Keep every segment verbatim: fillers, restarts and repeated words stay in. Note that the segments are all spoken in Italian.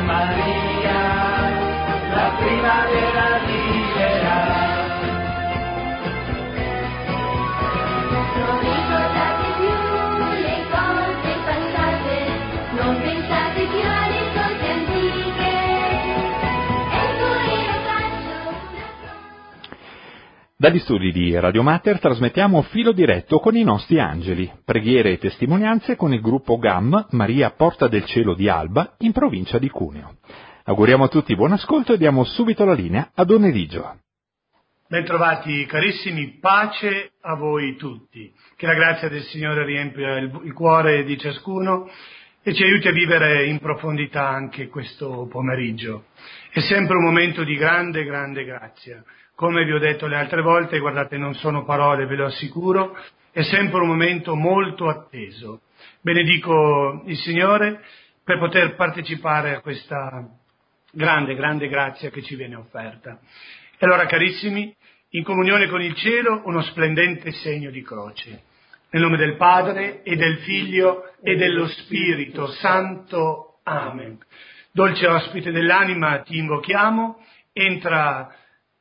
Maria, la primavera arriverà. Non ricordate più le cose passate, non pensate più alle cose antiche. Ecco io faccio una cosa. Dagli studi di Radio Mater trasmettiamo Filo Diretto con i nostri angeli, preghiere e testimonianze con il gruppo G A M Maria Porta del Cielo di Alba in provincia di Cuneo. Auguriamo a tutti buon ascolto e diamo subito la linea a Don Eligio. Bentrovati carissimi, pace a voi tutti. Che la grazia del Signore riempia il, il cuore di ciascuno e ci aiuti a vivere in profondità anche questo pomeriggio. È sempre un momento di grande, grande grazia. Come vi ho detto le altre volte, guardate, non sono parole, ve lo assicuro, è sempre un momento molto atteso. Benedico il Signore per poter partecipare a questa grande, grande grazia che ci viene offerta. E allora, carissimi, in comunione con il cielo, uno splendente segno di croce. Nel nome del Padre, e del Figlio, e dello Spirito Santo. Amen. Dolce ospite dell'anima, ti invochiamo, entra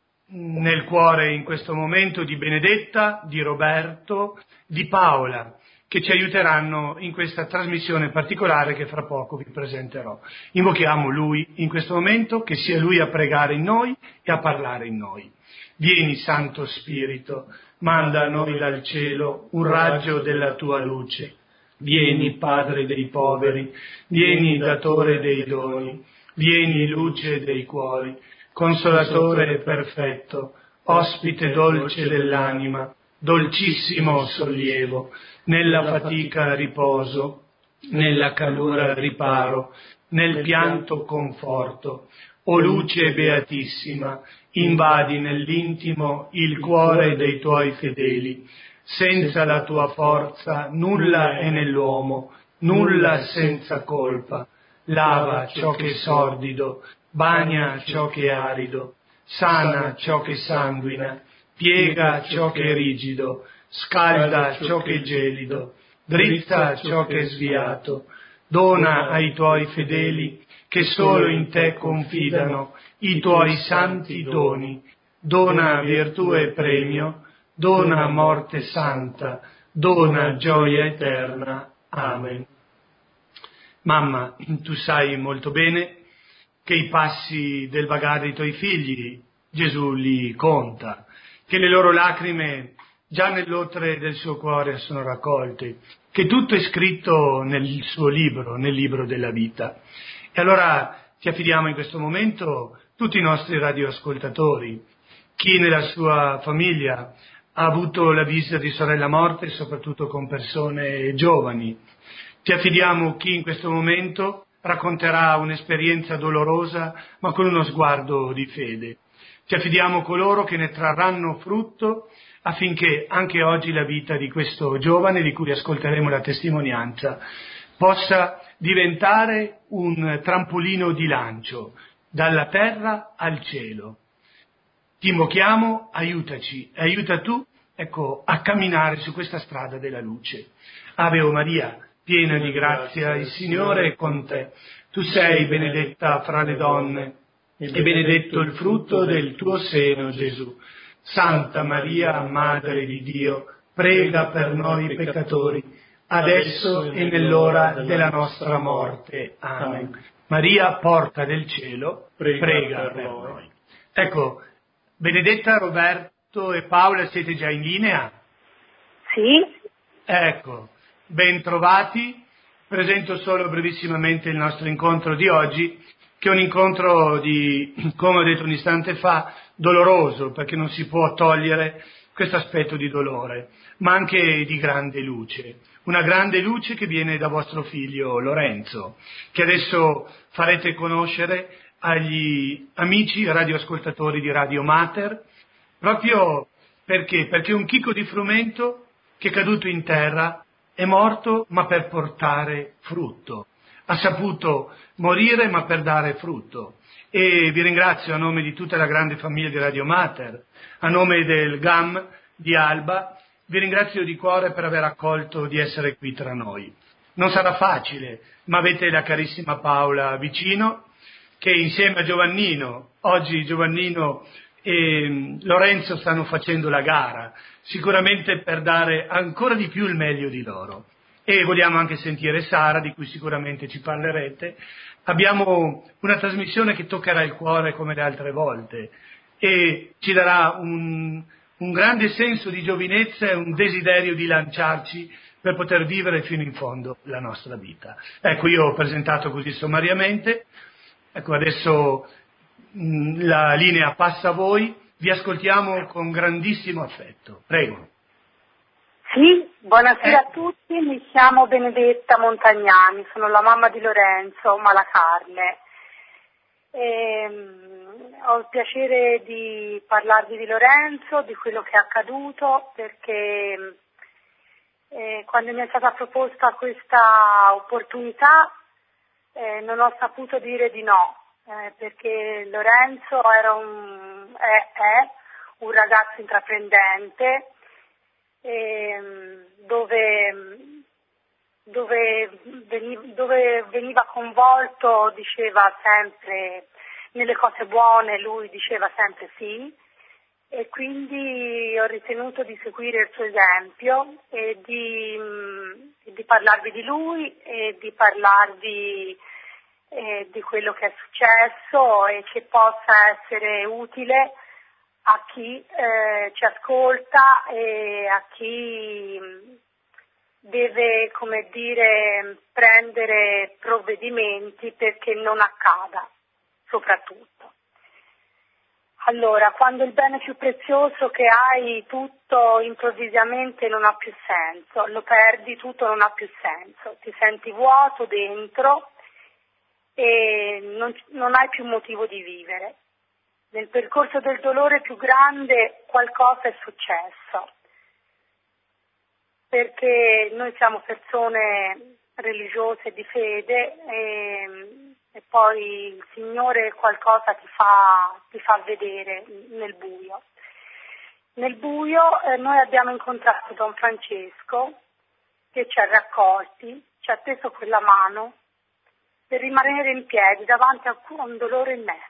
nel cuore in questo momento di Benedetta, di Roberto, di Paola, che ci aiuteranno in questa trasmissione particolare che fra poco vi presenterò. Invochiamo Lui in questo momento, che sia Lui a pregare in noi e a parlare in noi. Vieni, Santo Spirito, manda a noi dal cielo un raggio della tua luce. Vieni, Padre dei poveri, vieni, datore dei doni, vieni, luce dei cuori, consolatore perfetto, ospite dolce dell'anima, dolcissimo sollievo, nella fatica riposo, nella calura riparo, nel pianto conforto. O luce beatissima, invadi nell'intimo il cuore dei tuoi fedeli. Senza la tua forza nulla è nell'uomo, nulla senza colpa. Lava ciò che è sordido, bagna ciò che è arido, sana ciò che sanguina, piega ciò che è rigido, scalda ciò che è gelido, drizza ciò che è sviato, dona ai tuoi fedeli che solo in te confidano i tuoi santi doni, dona virtù e premio, dona morte santa, dona gioia eterna. Amen. Mamma, tu sai molto bene che i passi del vagare dei tuoi figli Gesù li conta, che le loro lacrime già nell'otre del suo cuore sono raccolte, che tutto è scritto nel suo libro, nel libro della vita. E allora ti affidiamo in questo momento tutti i nostri radioascoltatori, chi nella sua famiglia ha avuto la visita di sorella morte, soprattutto con persone giovani. Ti affidiamo chi in questo momento racconterà un'esperienza dolorosa ma con uno sguardo di fede. Ti affidiamo coloro che ne trarranno frutto affinché anche oggi la vita di questo giovane, di cui ascolteremo la testimonianza, possa diventare un trampolino di lancio dalla terra al cielo. Ti invochiamo, aiutaci, aiuta tu, ecco, a camminare su questa strada della luce. Ave o Maria, piena di grazia, il Signore è con te. Tu sei benedetta fra le donne e benedetto il frutto del tuo seno, Gesù. Santa Maria, Madre di Dio, prega per noi peccatori, adesso e nell'ora della nostra morte. Amen. Maria, porta del cielo, prega, prega per, per noi. noi. Ecco, Benedetta, Roberto e Paola, siete già in linea? Sì. Ecco, ben trovati. Presento solo brevissimamente il nostro incontro di oggi, che è un incontro di, come ho detto un istante fa, doloroso, perché non si può togliere questo aspetto di dolore, ma anche di grande luce. Una grande luce che viene da vostro figlio Lorenzo, che adesso farete conoscere agli amici radioascoltatori di Radio Mater, proprio perché? Perché un chicco di frumento che è caduto in terra è morto ma per portare frutto, ha saputo morire ma per dare frutto. E vi ringrazio a nome di tutta la grande famiglia di Radio Mater, a nome del G A M di Alba, vi ringrazio di cuore per aver accolto di essere qui tra noi. Non sarà facile, ma avete la carissima Paola vicino, che insieme a Giovannino, oggi Giovannino e Lorenzo stanno facendo la gara, sicuramente per dare ancora di più il meglio di loro. E vogliamo anche sentire Sara, di cui sicuramente ci parlerete. Abbiamo una trasmissione che toccherà il cuore come le altre volte e ci darà un, un grande senso di giovinezza e un desiderio di lanciarci per poter vivere fino in fondo la nostra vita. Ecco, io ho presentato così sommariamente, ecco adesso mh, la linea passa a voi, vi ascoltiamo con grandissimo affetto. Prego. Sì, buonasera Eh. a tutti, mi chiamo Benedetta Montagnani, sono la mamma di Lorenzo Malacarne. Ehm, ho il piacere di parlarvi di Lorenzo, di quello che è accaduto, perché eh, quando mi è stata proposta questa opportunità eh, non ho saputo dire di no, eh, perché Lorenzo era un, è, è un ragazzo intraprendente, Dove, dove, veniva, dove veniva coinvolto, diceva sempre nelle cose buone, lui diceva sempre sì, e quindi ho ritenuto di seguire il suo esempio e di, di parlarvi di lui e di parlarvi eh, di quello che è successo e che possa essere utile a chi eh, ci ascolta e a chi deve, come dire, prendere provvedimenti perché non accada, soprattutto. Allora, quando il bene più prezioso che hai tutto improvvisamente non ha più senso, lo perdi tutto non ha più senso, ti senti vuoto dentro e non, non hai più motivo di vivere. Nel percorso del dolore più grande qualcosa è successo, perché noi siamo persone religiose di fede e, e poi il Signore qualcosa ti fa, ti fa vedere nel buio. Nel buio eh, noi abbiamo incontrato Don Francesco che ci ha raccolti, ci ha teso quella mano per rimanere in piedi davanti a un dolore immenso.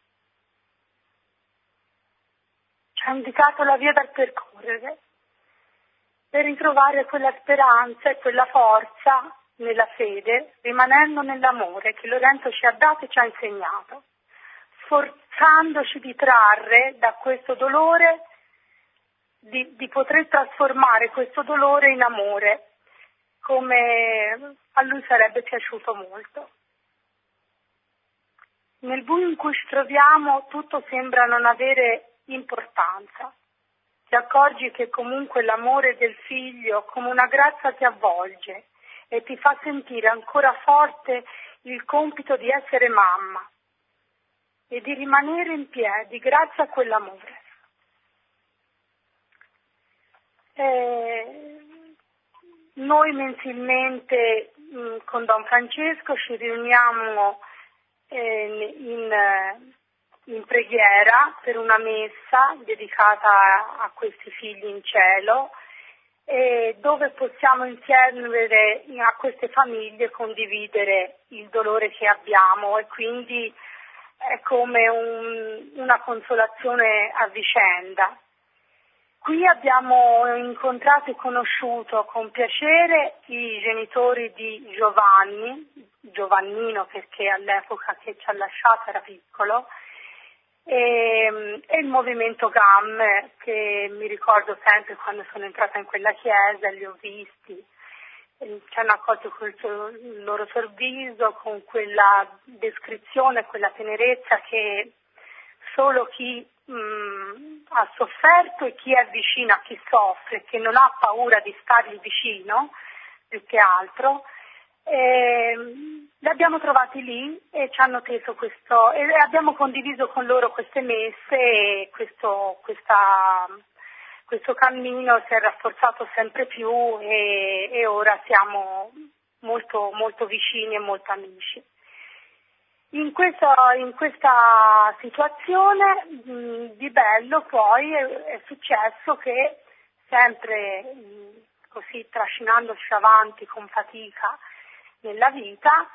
Ci ha indicato la via da percorrere per ritrovare quella speranza e quella forza nella fede, rimanendo nell'amore che Lorenzo ci ha dato e ci ha insegnato, sforzandoci di trarre da questo dolore, di, di poter trasformare questo dolore in amore, come a lui sarebbe piaciuto molto. Nel buio in cui ci troviamo tutto sembra non avere importanza. Ti accorgi che comunque l'amore del figlio come una grazia ti avvolge e ti fa sentire ancora forte il compito di essere mamma e di rimanere in piedi grazie a quell'amore. Eh, noi mensilmente mh, con Don Francesco ci riuniamo eh, in in preghiera per una messa dedicata a questi figli in cielo, e dove possiamo insieme a queste famiglie condividere il dolore che abbiamo, e quindi è come un, una consolazione a vicenda. Qui abbiamo incontrato e conosciuto con piacere i genitori di Giovanni, Giovannino perché all'epoca che ci ha lasciato era piccolo, e, e il movimento G A M, che mi ricordo sempre quando sono entrata in quella chiesa, li ho visti, ci hanno accolto con il, suo, il loro sorriso, con quella descrizione, quella tenerezza che solo chi mh, ha sofferto e chi è vicino a chi soffre, che non ha paura di stargli vicino, più che altro, E li abbiamo trovati lì e ci hanno teso questo, e abbiamo condiviso con loro queste messe, e questo, questa, questo cammino si è rafforzato sempre più e, e ora siamo molto, molto vicini e molto amici. In questa, in questa situazione mh, di bello poi è, è successo che sempre mh, così trascinandoci avanti con fatica nella vita,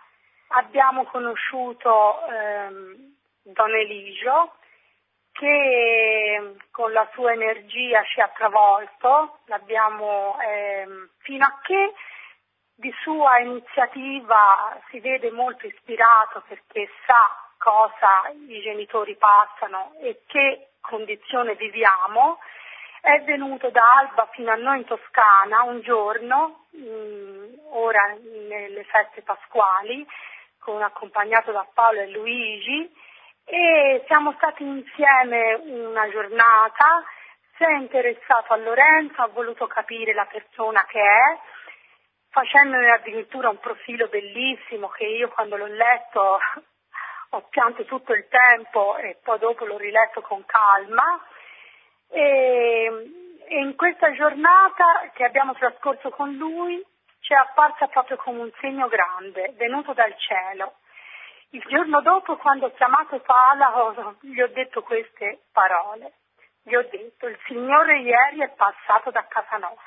abbiamo conosciuto ehm, Don Eligio, che con la sua energia ci ha travolto, l'abbiamo, ehm, fino a che di sua iniziativa si vede molto ispirato, perché sa cosa i genitori passano e che condizione viviamo. È venuto da Alba fino a noi in Toscana un giorno, mh, ora nelle feste pasquali, con, accompagnato da Paolo e Luigi, e siamo stati insieme una giornata. Si è interessato a Lorenzo, ha voluto capire la persona che è, facendone addirittura un profilo bellissimo che io quando l'ho letto ho pianto tutto il tempo e poi dopo l'ho riletto con calma. E, e in questa giornata che abbiamo trascorso con lui ci è apparsa proprio come un segno grande, venuto dal cielo. Il giorno dopo, quando ho chiamato Paola, gli ho detto queste parole. Gli ho detto: il Signore ieri è passato da casa nostra.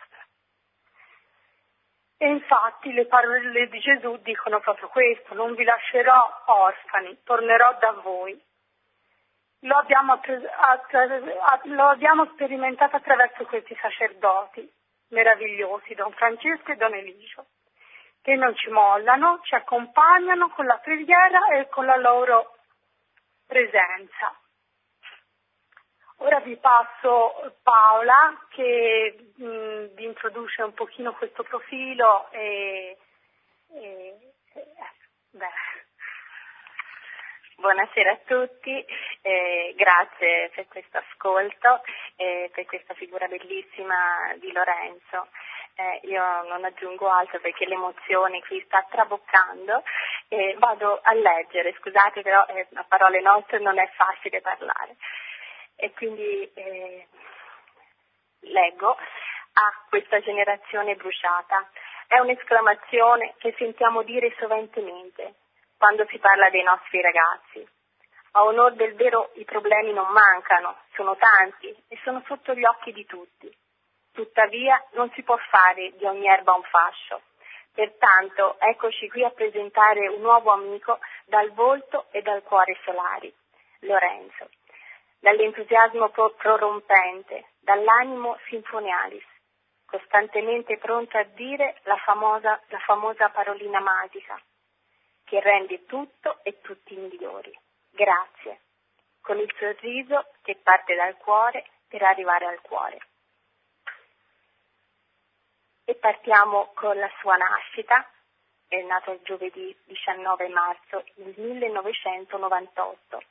E infatti le parole di Gesù dicono proprio questo: non vi lascerò orfani, tornerò da voi. Lo abbiamo, lo abbiamo sperimentato attraverso questi sacerdoti meravigliosi, Don Francesco e Don Eligio, che non ci mollano, ci accompagnano con la preghiera e con la loro presenza. Ora vi passo Paola che mh, vi introduce un pochino questo profilo e, e, e beh. Buonasera a tutti, eh, grazie per questo ascolto e per questa figura bellissima di Lorenzo. Eh, io non aggiungo altro perché l'emozione qui sta traboccando e vado a leggere, scusate però eh, a parole nostre non è facile parlare. E quindi eh, leggo: a questa generazione bruciata. È un'esclamazione che sentiamo dire soventemente quando si parla dei nostri ragazzi. A onor del vero i problemi non mancano, sono tanti e sono sotto gli occhi di tutti. Tuttavia non si può fare di ogni erba un fascio. Pertanto eccoci qui a presentare un nuovo amico dal volto e dal cuore solari, Lorenzo. Dall'entusiasmo prorompente, dall'animo sinfonialis, costantemente pronto a dire la famosa, la famosa parolina magica, che rende tutto e tutti migliori. Grazie. Con il sorriso che parte dal cuore per arrivare al cuore. E partiamo con la sua nascita. È nato il giovedì diciannove marzo del millenovecentonovantotto.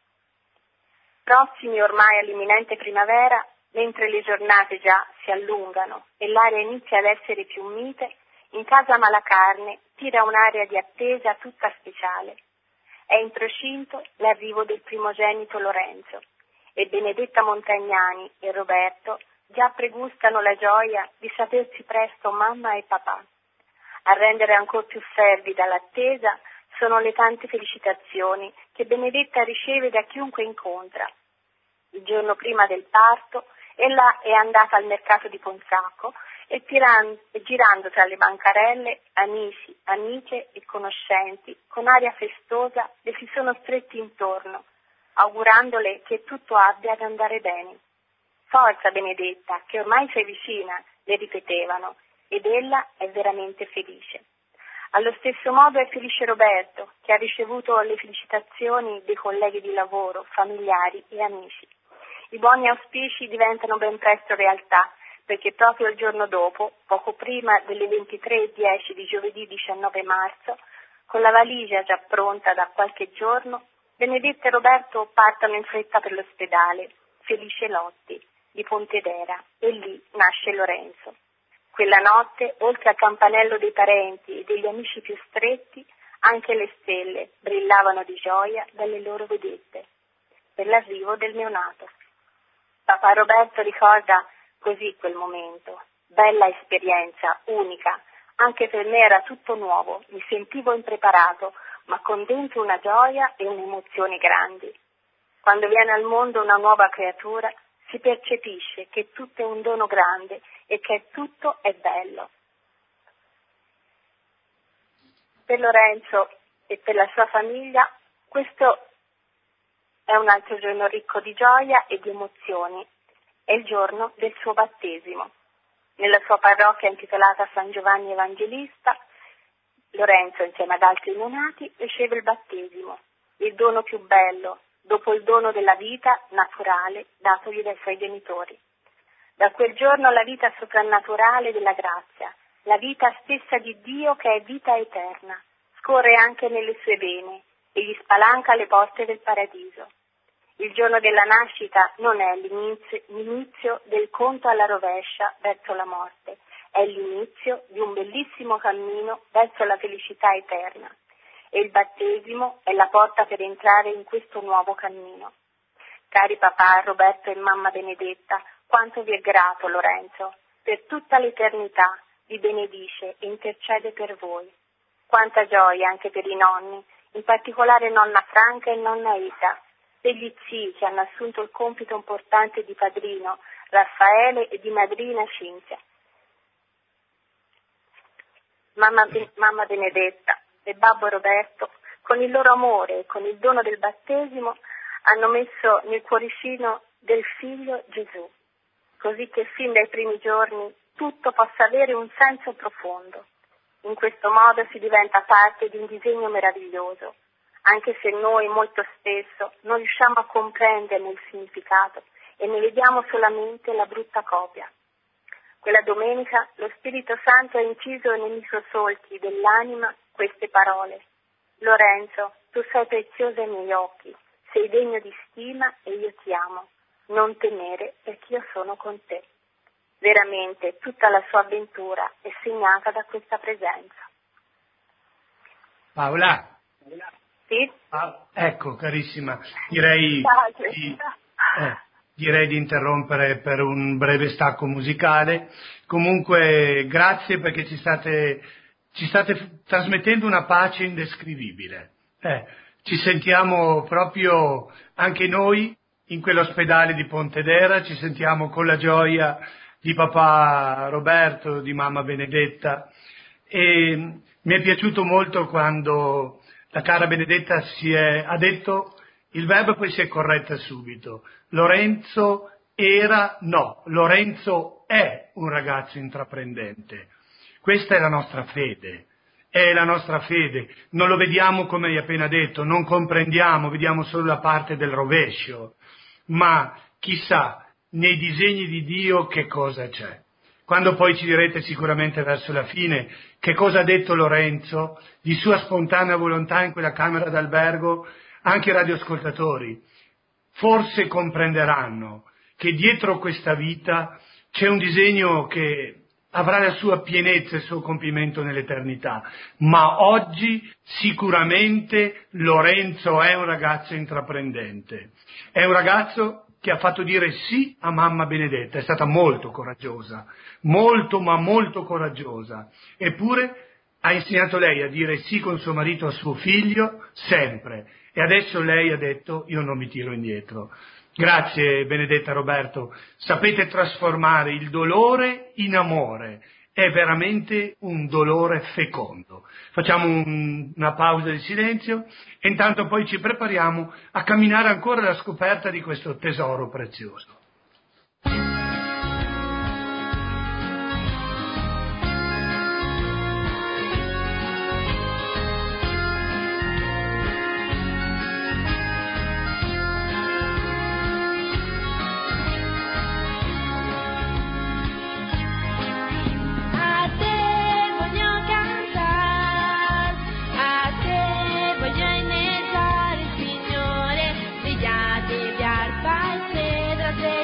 Prossimi ormai all'imminente primavera, mentre le giornate già si allungano e l'aria inizia ad essere più mite, in casa Malacarne tira un'aria di attesa tutta speciale. È in procinto l'arrivo del primogenito Lorenzo e Benedetta Montagnani e Roberto già pregustano la gioia di sapersi presto mamma e papà. A rendere ancor più fervida l'attesa sono le tante felicitazioni che Benedetta riceve da chiunque incontra. Il giorno prima del parto ella è andata al mercato di Ponsacco e, tiran- e girando tra le bancarelle, amici, amiche e conoscenti, con aria festosa le si sono stretti intorno, augurandole che tutto abbia ad andare bene. Forza Benedetta, che ormai sei vicina, le ripetevano, ed ella è veramente felice. Allo stesso modo è felice Roberto, che ha ricevuto le felicitazioni dei colleghi di lavoro, familiari e amici. I buoni auspici diventano ben presto realtà, perché proprio il giorno dopo, poco prima delle ventitré e dieci di giovedì diciannove marzo, con la valigia già pronta da qualche giorno, Benedetta e Roberto partono in fretta per l'ospedale, Felice Lotti, di Pontedera, e lì nasce Lorenzo. Quella notte, oltre al campanello dei parenti e degli amici più stretti, anche le stelle brillavano di gioia dalle loro vedette, per l'arrivo del neonato. Papà Roberto ricorda così quel momento. Bella esperienza, unica, anche per me era tutto nuovo, mi sentivo impreparato, ma con dentro una gioia e un'emozione grandi. Quando viene al mondo una nuova creatura, si percepisce che tutto è un dono grande e che tutto è bello. Per Lorenzo e per la sua famiglia questo è un altro giorno ricco di gioia e di emozioni. È il giorno del suo battesimo. Nella sua parrocchia intitolata San Giovanni Evangelista, Lorenzo, insieme ad altri neonati, riceve il battesimo, il dono più bello, dopo il dono della vita naturale datogli dai suoi genitori. Da quel giorno la vita soprannaturale della grazia, la vita stessa di Dio che è vita eterna, scorre anche nelle sue vene e gli spalanca le porte del paradiso. Il giorno della nascita non è l'inizio, l'inizio del conto alla rovescia verso la morte, è l'inizio di un bellissimo cammino verso la felicità eterna. E il battesimo è la porta per entrare in questo nuovo cammino. Cari papà Roberto e mamma Benedetta, quanto vi è grato Lorenzo, per tutta l'eternità vi benedice e intercede per voi. Quanta gioia anche per i nonni, in particolare nonna Franca e nonna Ida, per gli zii che hanno assunto il compito importante di padrino Raffaele e di madrina Cinzia. Mamma, mamma Benedetta e babbo Roberto, con il loro amore e con il dono del battesimo, hanno messo nel cuoricino del figlio Gesù, così che fin dai primi giorni tutto possa avere un senso profondo. In questo modo si diventa parte di un disegno meraviglioso, anche se noi molto spesso non riusciamo a comprenderne il significato e ne vediamo solamente la brutta copia. Quella domenica lo Spirito Santo ha inciso nei microsolchi dell'anima queste parole: Lorenzo, tu sei prezioso ai miei occhi, sei degno di stima e io ti amo. Non temere perché io sono con te. Veramente tutta la sua avventura è segnata da questa presenza. Paola? Sì? Ah, ecco, carissima, direi di, eh, direi di interrompere per un breve stacco musicale. Comunque grazie perché ci state, ci state f- trasmettendo una pace indescrivibile. Eh, ci sentiamo proprio anche noi in quell'ospedale di Pontedera, ci sentiamo con la gioia di papà Roberto, di mamma Benedetta, e mi è piaciuto molto quando la cara Benedetta si è, ha detto il verbo e poi si è corretta subito. Lorenzo era, no, Lorenzo è un ragazzo intraprendente. Questa è la nostra fede, è la nostra fede. Non lo vediamo come hai appena detto, non comprendiamo, vediamo solo la parte del rovescio, ma chissà nei disegni di Dio che cosa c'è. Quando poi ci direte sicuramente verso la fine che cosa ha detto Lorenzo di sua spontanea volontà in quella camera d'albergo, anche i radioascoltatori forse comprenderanno che dietro questa vita c'è un disegno che avrà la sua pienezza e il suo compimento nell'eternità, ma oggi sicuramente Lorenzo è un ragazzo intraprendente, è un ragazzo che ha fatto dire sì a mamma Benedetta, è stata molto coraggiosa, molto ma molto coraggiosa, eppure ha insegnato lei a dire sì con suo marito a suo figlio sempre, e adesso lei ha detto io non mi tiro indietro. Grazie Benedetta Roberto, sapete trasformare il dolore in amore, è veramente un dolore fecondo. Facciamo un, una pausa di silenzio e intanto poi ci prepariamo a camminare ancora alla scoperta di questo tesoro prezioso. Signore, svegliatevi arpa e cedro,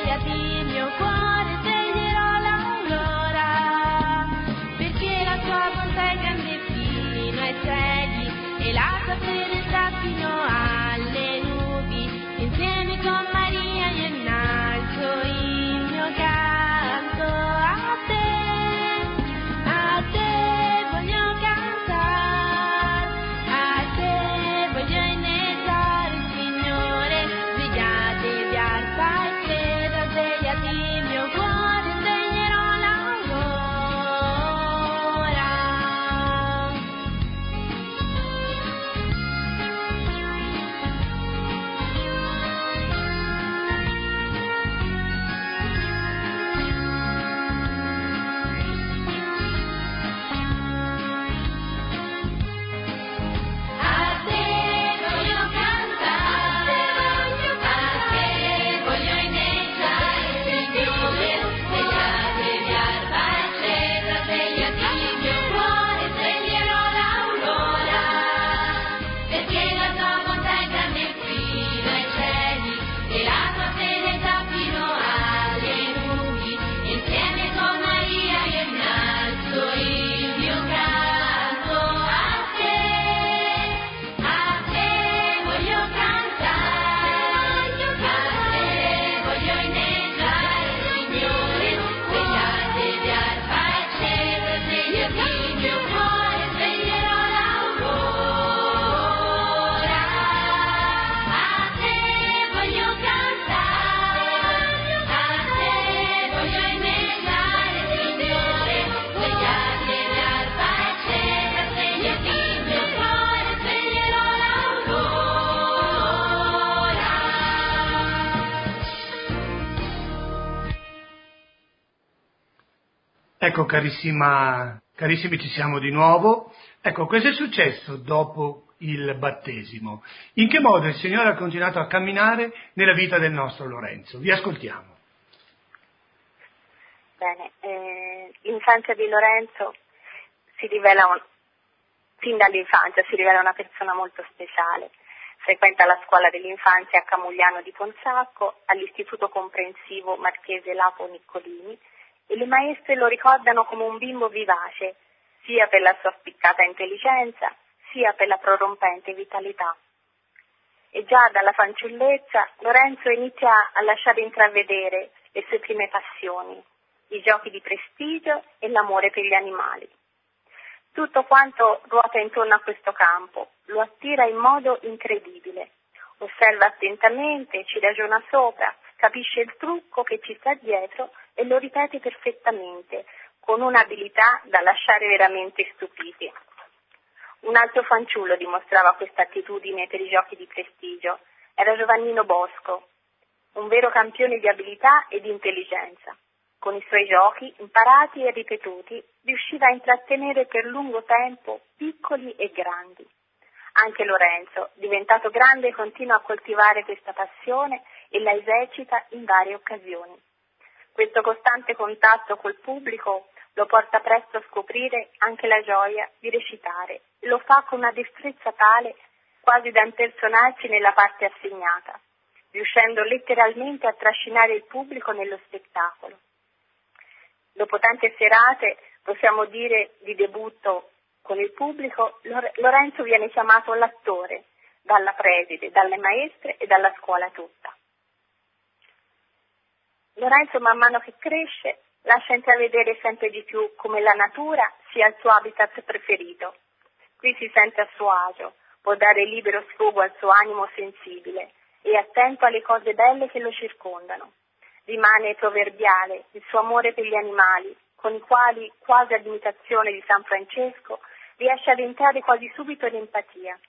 Ecco, carissima, carissimi, ci siamo di nuovo. Ecco, cosa è successo dopo il battesimo? In che modo il Signore ha continuato a camminare nella vita del nostro Lorenzo? Vi ascoltiamo. Bene, eh, l'infanzia di Lorenzo si rivela, un, fin dall'infanzia, si rivela una persona molto speciale. Frequenta la scuola dell'infanzia a Camugliano di Ponsacco, all'istituto comprensivo Marchese Lapo Niccolini, e le maestre lo ricordano come un bimbo vivace, sia per la sua spiccata intelligenza, sia per la prorompente vitalità. E già dalla fanciullezza Lorenzo inizia a lasciare intravedere le sue prime passioni, i giochi di prestigio e l'amore per gli animali. Tutto quanto ruota intorno a questo campo lo attira in modo incredibile. Osserva attentamente, ci ragiona sopra, capisce il trucco che ci sta dietro e lo ripete perfettamente, con un'abilità da lasciare veramente stupiti. Un altro fanciullo dimostrava questa attitudine per i giochi di prestigio. Era Giovannino Bosco, un vero campione di abilità e di intelligenza. Con i suoi giochi, imparati e ripetuti, riusciva a intrattenere per lungo tempo piccoli e grandi. Anche Lorenzo, diventato grande, continua a coltivare questa passione e la esercita in varie occasioni. Questo costante contatto col pubblico lo porta presto a scoprire anche la gioia di recitare. Lo fa con una destrezza tale quasi da impersonarsi nella parte assegnata, riuscendo letteralmente a trascinare il pubblico nello spettacolo. Dopo tante serate, possiamo dire di debutto con il pubblico, Lorenzo viene chiamato l'attore dalla preside, dalle maestre e dalla scuola tutta. Lorenzo, man mano che cresce, lascia intravedere sempre di più come la natura sia il suo habitat preferito. Qui si sente a suo agio, può dare libero sfogo al suo animo sensibile e attento alle cose belle che lo circondano. Rimane proverbiale il suo amore per gli animali, con i quali, quasi ad imitazione di San Francesco, riesce ad entrare quasi subito in empatia.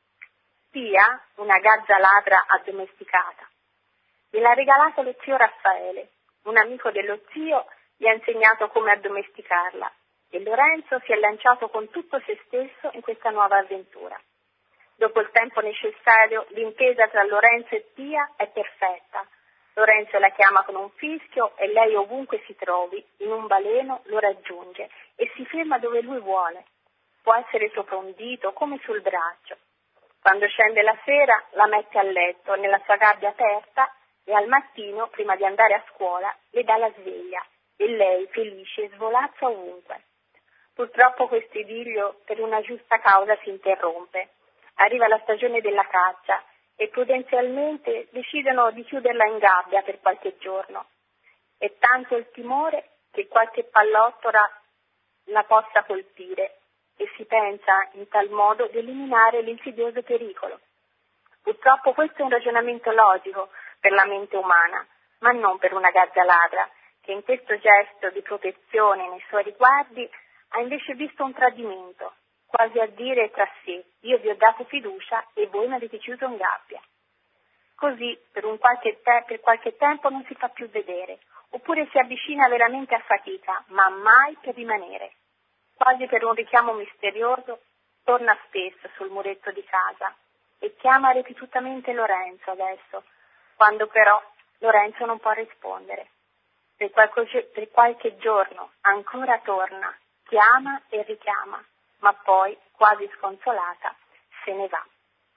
Pia, una gazza ladra addomesticata, gliel'ha regalata lo zio Raffaele. Un amico dello zio gli ha insegnato come addomesticarla e Lorenzo si è lanciato con tutto se stesso in questa nuova avventura. Dopo il tempo necessario, l'intesa tra Lorenzo e Pia è perfetta. Lorenzo la chiama con un fischio e lei, ovunque si trovi, in un baleno, lo raggiunge e si ferma dove lui vuole. Può essere sopra un dito, come sul braccio. Quando scende la sera, la mette a letto nella sua gabbia aperta e al mattino, prima di andare a scuola, le dà la sveglia e lei, felice, svolazza ovunque. Purtroppo questo idillio per una giusta causa si interrompe. Arriva la stagione della caccia e prudenzialmente decidono di chiuderla in gabbia per qualche giorno. È tanto il timore che qualche pallottola la possa colpire e si pensa in tal modo di eliminare l'insidioso pericolo. Purtroppo questo è un ragionamento logico per la mente umana, ma non per una gazza ladra, che in questo gesto di protezione nei suoi riguardi ha invece visto un tradimento, quasi a dire tra sé: io vi ho dato fiducia e voi mi avete chiuso in gabbia. Così per, un qualche te- per qualche tempo non si fa più vedere, oppure si avvicina veramente a fatica, ma mai per rimanere. Quasi per un richiamo misterioso, torna spesso sul muretto di casa e chiama ripetutamente Lorenzo adesso, quando però Lorenzo non può rispondere. Per qualche, per qualche giorno ancora torna, chiama e richiama, ma poi, quasi sconsolata, se ne va.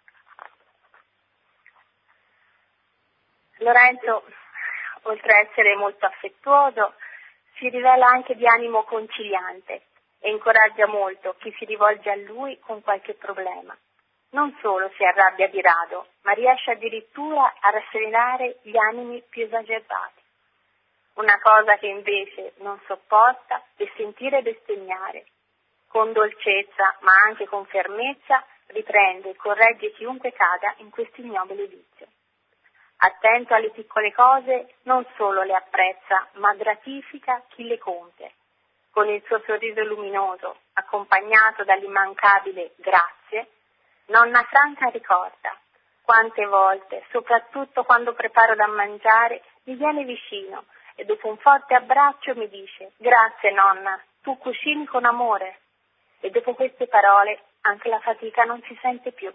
Lorenzo, oltre a essere molto affettuoso, si rivela anche di animo conciliante e incoraggia molto chi si rivolge a lui con qualche problema. Non solo si arrabbia di rado, ma riesce addirittura a rasserenare gli animi più esagerati. Una cosa che invece non sopporta è sentire bestemmiare. Con dolcezza, ma anche con fermezza, riprende e corregge chiunque cada in questo ignobile vizio. Attento alle piccole cose, non solo le apprezza, ma gratifica chi le compie. Con il suo sorriso luminoso, accompagnato dall'immancabile grazie, nonna Franca ricorda quante volte, soprattutto quando preparo da mangiare, mi viene vicino e dopo un forte abbraccio mi dice: grazie nonna, tu cucini con amore. E dopo queste parole anche la fatica non si sente più.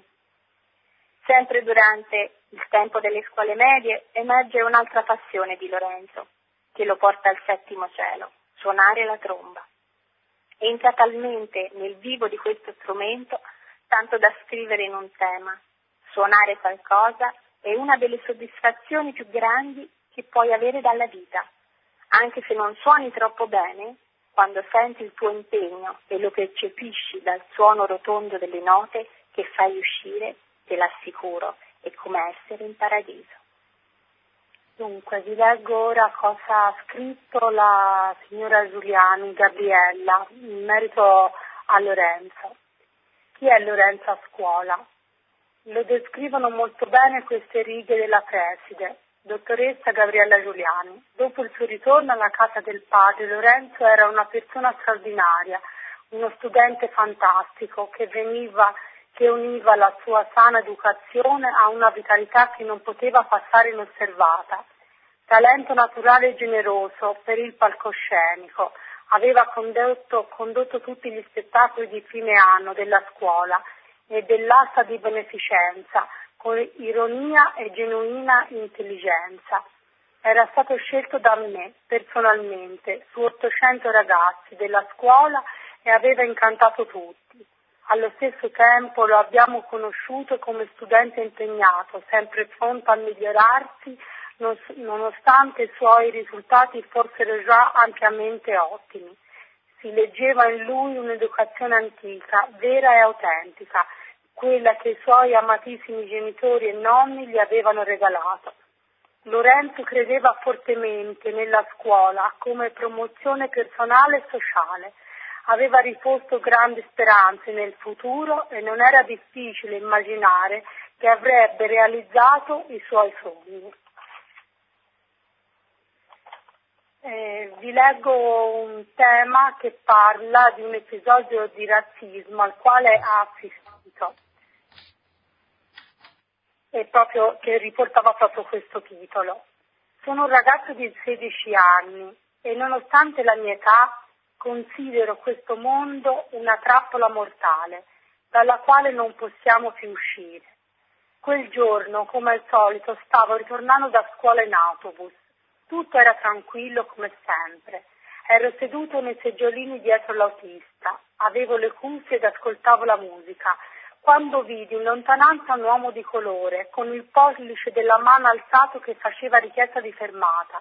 Sempre durante il tempo delle scuole medie emerge un'altra passione di Lorenzo, che lo porta al settimo cielo: suonare la tromba. Entra talmente nel vivo di questo strumento tanto da scrivere in un tema: suonare qualcosa è una delle soddisfazioni più grandi che puoi avere dalla vita. Anche se non suoni troppo bene, quando senti il tuo impegno e lo percepisci dal suono rotondo delle note che fai uscire, te l'assicuro, è come essere in paradiso. Dunque, vi leggo ora cosa ha scritto la signora Giuliani, Gabriella, in merito a Lorenzo. Chi è Lorenzo a scuola? Lo descrivono molto bene queste righe della preside, dottoressa Gabriella Giuliani. Dopo il suo ritorno alla casa del padre, Lorenzo era una persona straordinaria, uno studente fantastico che veniva, che univa la sua sana educazione a una vitalità che non poteva passare inosservata. Talento naturale e generoso per il palcoscenico, aveva condotto, condotto tutti gli spettacoli di fine anno della scuola e dell'asta di beneficenza con ironia e genuina intelligenza. Era stato scelto da me personalmente su ottocento ragazzi della scuola e aveva incantato tutti. Allo stesso tempo lo abbiamo conosciuto come studente impegnato, sempre pronto a migliorarsi, nonostante i suoi risultati fossero già ampiamente ottimi. Si leggeva in lui un'educazione antica, vera e autentica, quella che i suoi amatissimi genitori e nonni gli avevano regalato. Lorenzo credeva fortemente nella scuola come promozione personale e sociale. Aveva riposto grandi speranze nel futuro e non era difficile immaginare che avrebbe realizzato i suoi sogni. Eh, vi leggo un tema che parla di un episodio di razzismo al quale ha assistito e proprio che riportava proprio questo titolo. Sono un ragazzo di sedici anni e nonostante la mia età considero questo mondo una trappola mortale dalla quale non possiamo più uscire. Quel giorno, come al solito, stavo ritornando da scuola in autobus. Tutto era tranquillo come sempre. Ero seduto nei seggiolini dietro l'autista, avevo le cuffie ed ascoltavo la musica, quando vidi in lontananza un uomo di colore, con il pollice della mano alzato che faceva richiesta di fermata.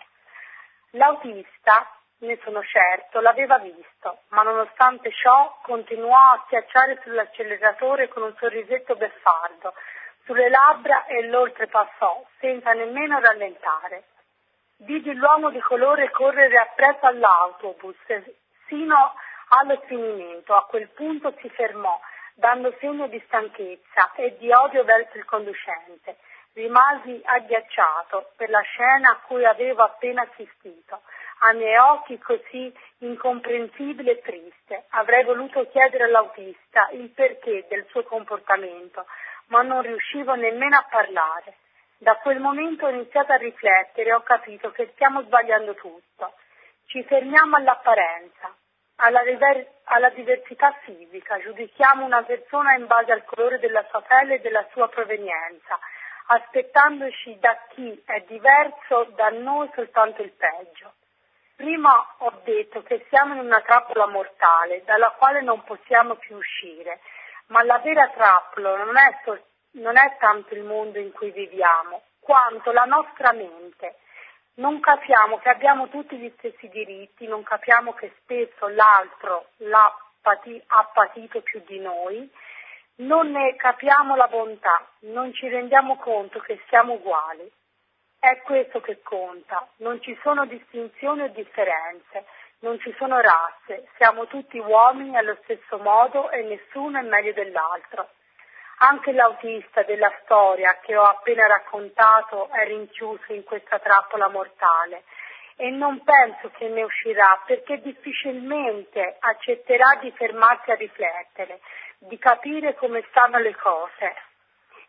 L'autista, ne sono certo, l'aveva visto, ma nonostante ciò continuò a schiacciare sull'acceleratore con un sorrisetto beffardo sulle labbra e lo oltrepassò, senza nemmeno rallentare. Vidi l'uomo di colore correre appresso all'autobus sino allo spegnimento. A quel punto si fermò, dando segno di stanchezza e di odio verso il conducente. Rimasi agghiacciato per la scena a cui avevo appena assistito. A miei occhi così incomprensibile e triste. Avrei voluto chiedere all'autista il perché del suo comportamento, ma non riuscivo nemmeno a parlare. Da quel momento ho iniziato a riflettere e ho capito che stiamo sbagliando tutto. Ci fermiamo all'apparenza, alla, river- alla diversità fisica, giudichiamo una persona in base al colore della sua pelle e della sua provenienza, aspettandoci da chi è diverso da noi soltanto il peggio. Prima ho detto che siamo in una trappola mortale dalla quale non possiamo più uscire, ma la vera trappola non è soltanto non è tanto il mondo in cui viviamo, quanto la nostra mente. Non capiamo che abbiamo tutti gli stessi diritti, non capiamo che spesso l'altro l'ha pati- ha patito più di noi, non ne capiamo la bontà, non ci rendiamo conto che siamo uguali. È questo che conta, non ci sono distinzioni o differenze, non ci sono razze, siamo tutti uomini allo stesso modo e nessuno è meglio dell'altro. Anche l'autista della storia che ho appena raccontato è rinchiuso in questa trappola mortale e non penso che ne uscirà perché difficilmente accetterà di fermarsi a riflettere, di capire come stanno le cose.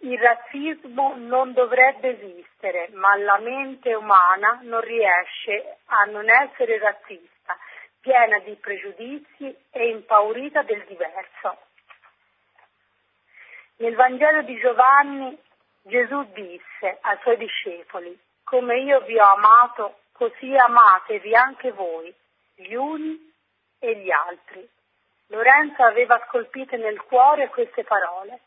Il razzismo non dovrebbe esistere, ma la mente umana non riesce a non essere razzista, piena di pregiudizi e impaurita del diverso. Nel Vangelo di Giovanni Gesù disse ai suoi discepoli: come io vi ho amato, così amatevi anche voi, gli uni e gli altri. Lorenzo aveva scolpite nel cuore queste parole.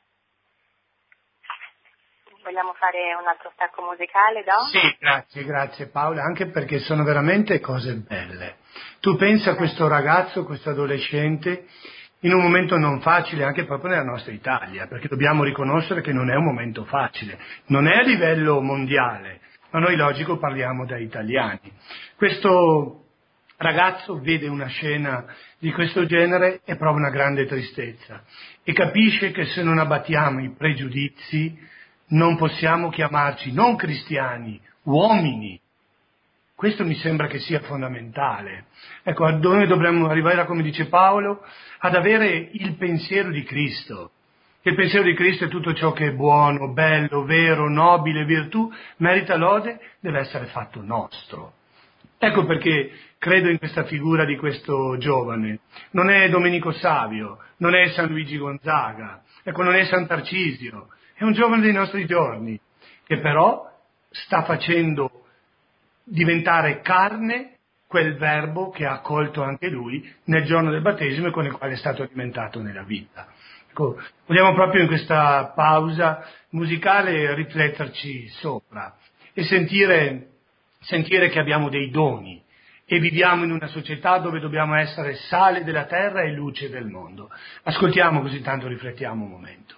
Vogliamo fare un altro stacco musicale, Don? Sì, grazie, grazie Paola, anche perché sono veramente cose belle. Tu pensa a questo ragazzo, questo adolescente, in un momento non facile anche proprio nella nostra Italia, perché dobbiamo riconoscere che non è un momento facile, non è a livello mondiale, ma noi logico parliamo da italiani. Questo ragazzo vede una scena di questo genere e prova una grande tristezza e capisce che se non abbattiamo i pregiudizi non possiamo chiamarci non cristiani, uomini. Questo mi sembra che sia fondamentale. Ecco, a noi dovremmo arrivare, come dice Paolo, ad avere il pensiero di Cristo. Il pensiero di Cristo è tutto ciò che è buono, bello, vero, nobile, virtù, merita lode, deve essere fatto nostro. Ecco perché credo in questa figura di questo giovane. Non è Domenico Savio, non è San Luigi Gonzaga, ecco, non è Sant'Arcisio, è un giovane dei nostri giorni, che però sta facendo diventare carne quel verbo che ha accolto anche lui nel giorno del battesimo e con il quale è stato alimentato nella vita. Ecco, vogliamo proprio in questa pausa musicale rifletterci sopra e sentire, sentire che abbiamo dei doni e viviamo in una società dove dobbiamo essere sale della terra e luce del mondo. Ascoltiamo così tanto riflettiamo un momento.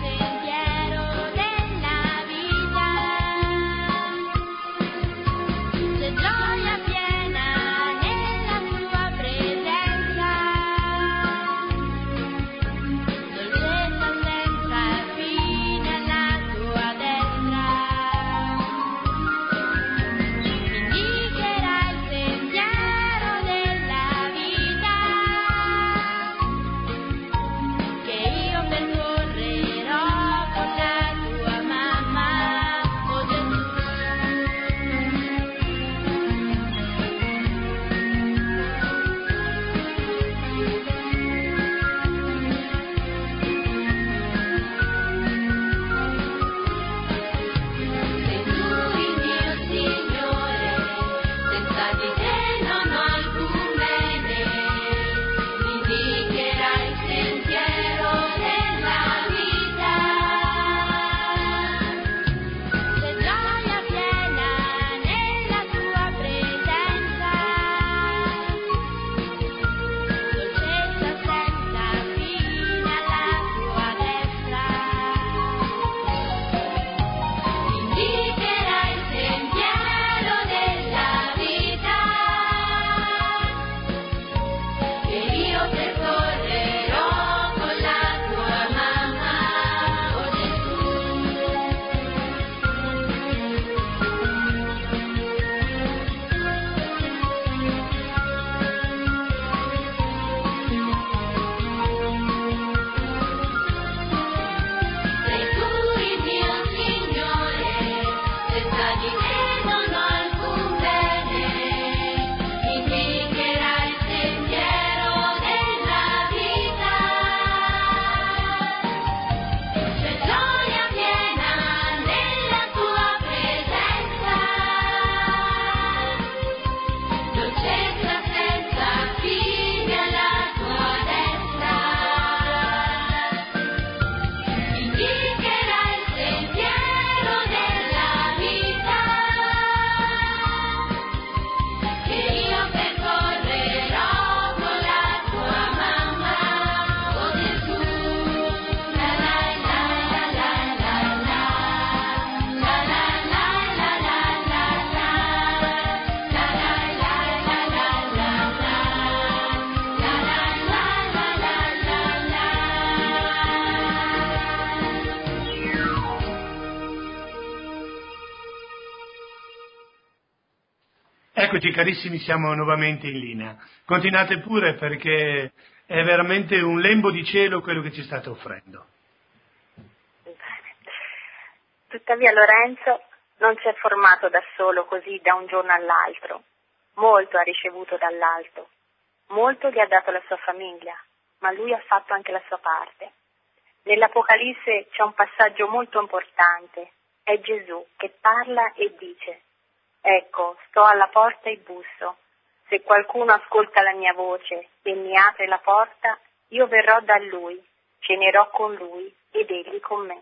Thank you. Eccoci carissimi, siamo nuovamente in linea. Continuate pure perché è veramente un lembo di cielo quello che ci state offrendo. Tuttavia Lorenzo non si è formato da solo così da un giorno all'altro. Molto ha ricevuto dall'alto, molto gli ha dato la sua famiglia, ma lui ha fatto anche la sua parte. Nell'Apocalisse c'è un passaggio molto importante, è Gesù che parla e dice: ecco, sto alla porta e busso, se qualcuno ascolta la mia voce e mi apre la porta, io verrò da lui, cenerò con lui ed egli con me.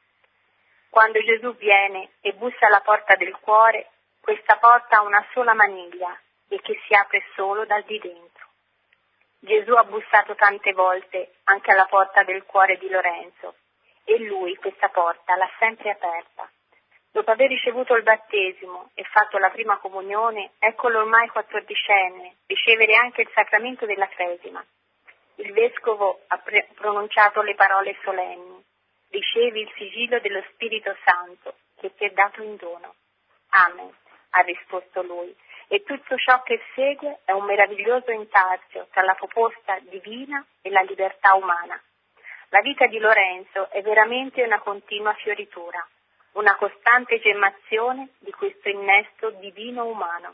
Quando Gesù viene e bussa alla porta del cuore, questa porta ha una sola maniglia e che si apre solo dal di dentro. Gesù ha bussato tante volte anche alla porta del cuore di Lorenzo e lui questa porta l'ha sempre aperta. Dopo aver ricevuto il battesimo e fatto la prima comunione, eccolo ormai quattordicenne, ricevere anche il sacramento della cresima. Il vescovo ha pre- pronunciato le parole solenni: ricevi il sigillo dello Spirito Santo che ti è dato in dono. Amen, ha risposto lui, e tutto ciò che segue è un meraviglioso intarsio tra la proposta divina e la libertà umana. La vita di Lorenzo è veramente una continua fioritura, una costante gemmazione di questo innesto divino-umano.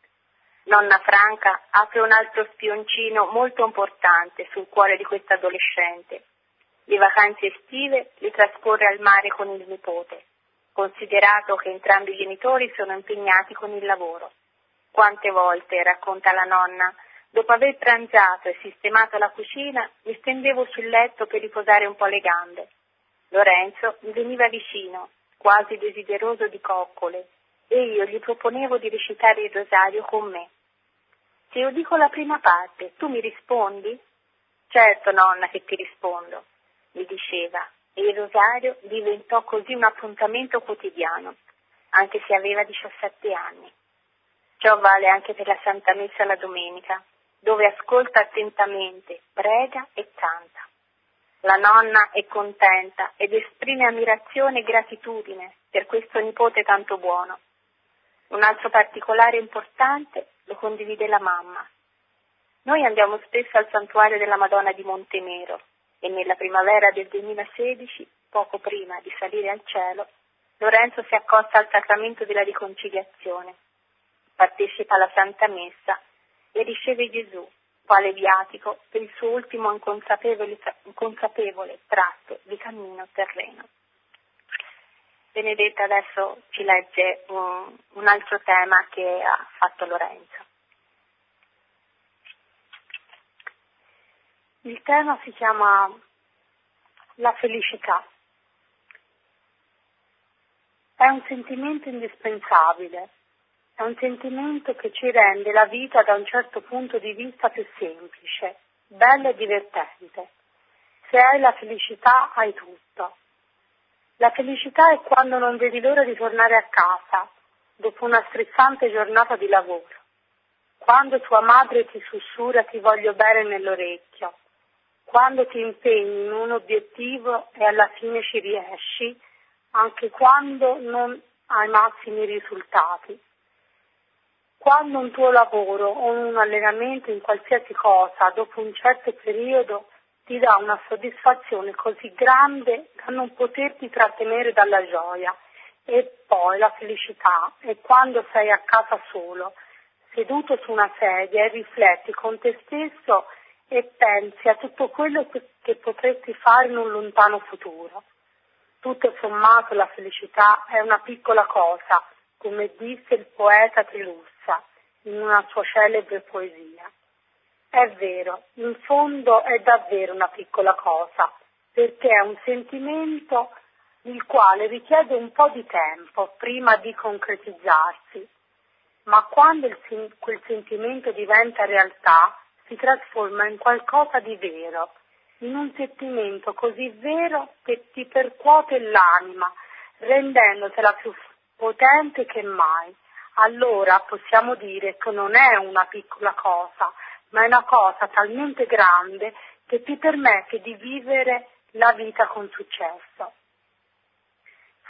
Nonna Franca apre un altro spioncino molto importante sul cuore di questa adolescente. Le vacanze estive le trascorre al mare con il nipote, considerato che entrambi i genitori sono impegnati con il lavoro. Quante volte, racconta la nonna, dopo aver pranzato e sistemato la cucina, mi stendevo sul letto per riposare un po' le gambe. Lorenzo mi veniva vicino, quasi desideroso di coccole, e io gli proponevo di recitare il rosario con me. Se io dico la prima parte, tu mi rispondi? Certo, nonna, che ti rispondo, mi diceva, e il rosario diventò così un appuntamento quotidiano, anche se aveva diciassette anni. Ciò vale anche per la Santa Messa la domenica, dove ascolta attentamente, prega e canta. La nonna è contenta ed esprime ammirazione e gratitudine per questo nipote tanto buono. Un altro particolare importante lo condivide la mamma. Noi andiamo spesso al santuario della Madonna di Montenero e nella primavera del duemilasedici, poco prima di salire al cielo, Lorenzo si accosta al sacramento della riconciliazione, partecipa alla Santa Messa e riceve Gesù quale viatico per il suo ultimo inconsapevole, inconsapevole tratto di cammino terreno. Benedetta adesso ci legge un, un altro tema che ha fatto Lorenzo. Il tema si chiama la felicità. È un sentimento indispensabile, è un sentimento che ci rende la vita da un certo punto di vista più semplice, bella e divertente. Se hai la felicità hai tutto. La felicità è quando non vedi l'ora di tornare a casa dopo una stressante giornata di lavoro, quando tua madre ti sussurra ti voglio bene nell'orecchio, quando ti impegni in un obiettivo e alla fine ci riesci, anche quando non hai massimi risultati. Quando un tuo lavoro o un allenamento in qualsiasi cosa, dopo un certo periodo, ti dà una soddisfazione così grande da non poterti trattenere dalla gioia. E poi la felicità è quando sei a casa solo, seduto su una sedia e rifletti con te stesso e pensi a tutto quello che, che potresti fare in un lontano futuro. Tutto sommato la felicità è una piccola cosa, come disse il poeta Trilussa in una sua celebre poesia. È vero, in fondo è davvero una piccola cosa, perché è un sentimento il quale richiede un po' di tempo prima di concretizzarsi, ma quando il, quel sentimento diventa realtà si trasforma in qualcosa di vero, in un sentimento così vero che ti percuote l'anima, rendendotela più potente che mai. Allora possiamo dire che non è una piccola cosa, ma è una cosa talmente grande che ti permette di vivere la vita con successo.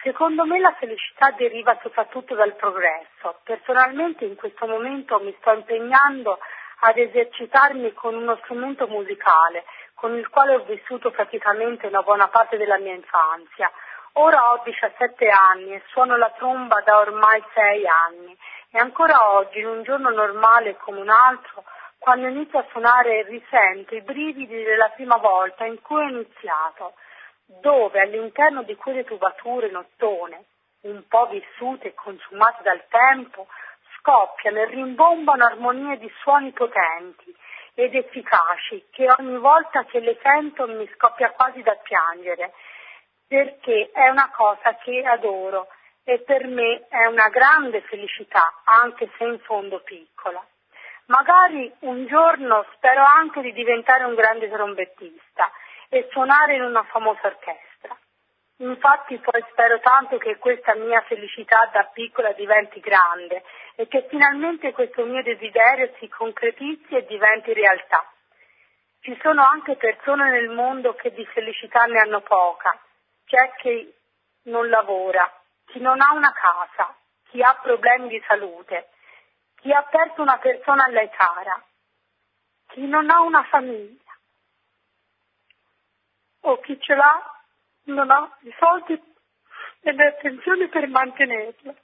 Secondo me la felicità deriva soprattutto dal progresso. Personalmente in questo momento mi sto impegnando ad esercitarmi con uno strumento musicale, con il quale ho vissuto praticamente una buona parte della mia infanzia. Ora ho diciassette anni e suono la tromba da ormai sei anni e ancora oggi, in un giorno normale come un altro, quando inizio a suonare risento i brividi della prima volta in cui ho iniziato, dove all'interno di quelle tubature nottone, un po' vissute e consumate dal tempo, scoppiano e rimbombano armonie di suoni potenti ed efficaci che ogni volta che le sento mi scoppia quasi da piangere, perché è una cosa che adoro e per me è una grande felicità, anche se in fondo piccola. Magari un giorno spero anche di diventare un grande trombettista e suonare in una famosa orchestra. Infatti poi spero tanto che questa mia felicità da piccola diventi grande e che finalmente questo mio desiderio si concretizzi e diventi realtà. Ci sono anche persone nel mondo che di felicità ne hanno poca. C'è chi non lavora, chi non ha una casa, chi ha problemi di salute, chi ha perso una persona a lei cara, chi non ha una famiglia, o chi ce l'ha non ha i soldi e le attenzioni per mantenerla.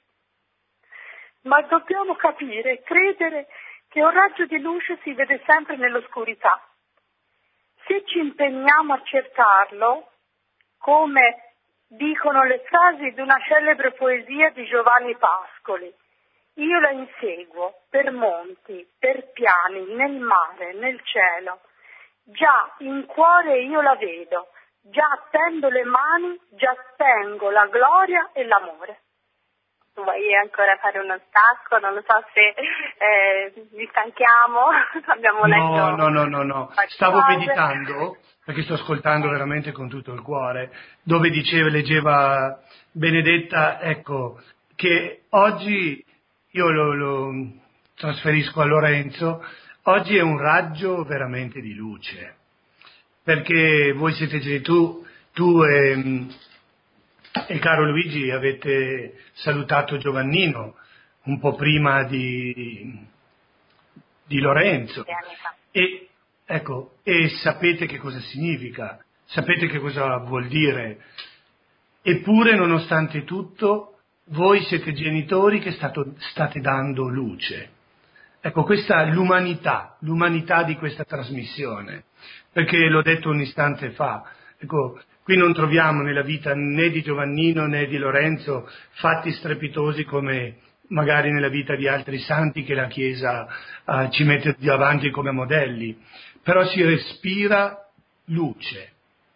Ma dobbiamo capire e credere che un raggio di luce si vede sempre nell'oscurità. Se ci impegniamo a cercarlo, come dicono le frasi di una celebre poesia di Giovanni Pascoli, io la inseguo per monti, per piani, nel mare, nel cielo. Già in cuore io la vedo, già tendo le mani, già tengo la gloria e l'amore. Vuoi ancora fare uno stacco? Non lo so se eh, vi stanchiamo, abbiamo letto... No, no, no, no, no. Stavo meditando, perché sto ascoltando veramente con tutto il cuore, dove diceva, leggeva Benedetta, ecco, che oggi, io lo, lo trasferisco a Lorenzo, oggi è un raggio veramente di luce, perché voi siete, tu, tu e... E caro Luigi, avete salutato Giovannino un po' prima di, di Lorenzo e, ecco, e sapete che cosa significa, sapete che cosa vuol dire, eppure nonostante tutto voi siete genitori che stato, state dando luce. Ecco, questa è l'umanità, l'umanità di questa trasmissione, perché l'ho detto un istante fa, ecco, qui non troviamo nella vita né di Giovannino né di Lorenzo fatti strepitosi come magari nella vita di altri santi che la Chiesa uh, ci mette davanti come modelli, però si respira luce.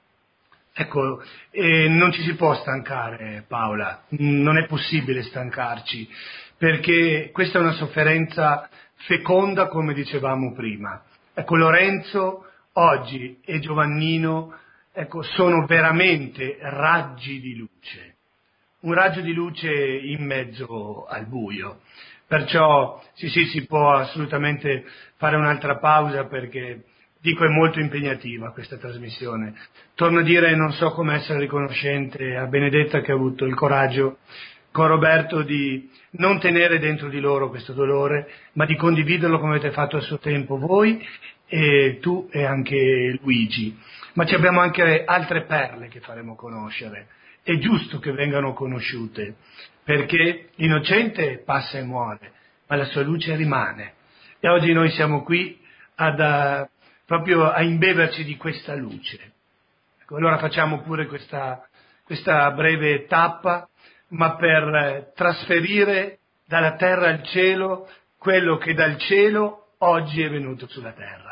Ecco, e non ci si può stancare, Paola, non è possibile stancarci, perché questa è una sofferenza feconda, come dicevamo prima. Ecco, Lorenzo oggi e Giovannino, ecco, sono veramente raggi di luce, un raggio di luce in mezzo al buio. Perciò sì, sì, si può assolutamente fare un'altra pausa perché, dico, è molto impegnativa questa trasmissione. Torno a dire, non so come essere riconoscente a Benedetta che ha avuto il coraggio con Roberto di non tenere dentro di loro questo dolore, ma di condividerlo come avete fatto a suo tempo voi e tu e anche Luigi. Ma ci abbiamo anche altre perle che faremo conoscere. È giusto che vengano conosciute, perché l'innocente passa e muore, ma la sua luce rimane. E oggi noi siamo qui ad, a, proprio a imbeverci di questa luce. Ecco, allora facciamo pure questa, questa breve tappa, ma per trasferire dalla terra al cielo quello che dal cielo oggi è venuto sulla terra.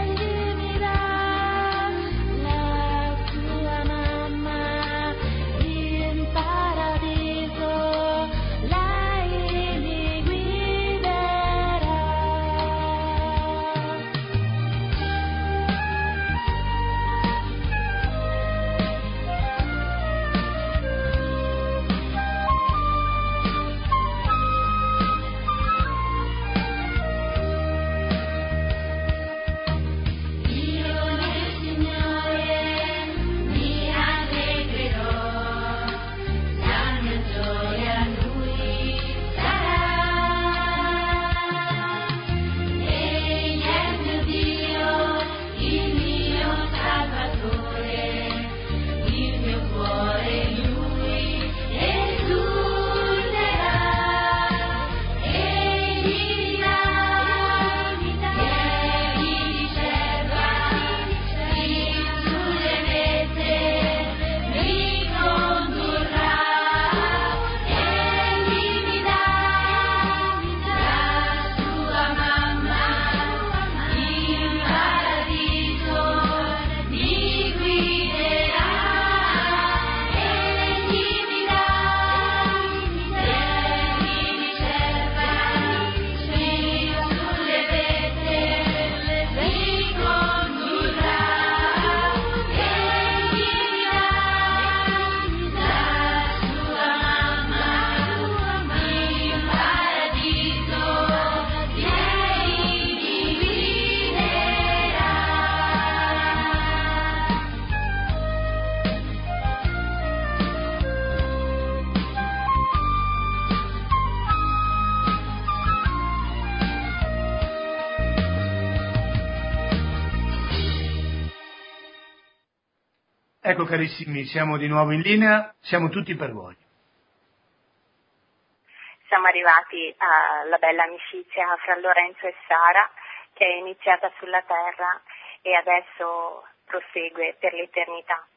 Egli mi dà la sua mamma. Ecco carissimi, siamo di nuovo in linea, siamo tutti per voi. Siamo arrivati alla bella amicizia fra Lorenzo e Sara, che è iniziata sulla terra e adesso prosegue per l'eternità.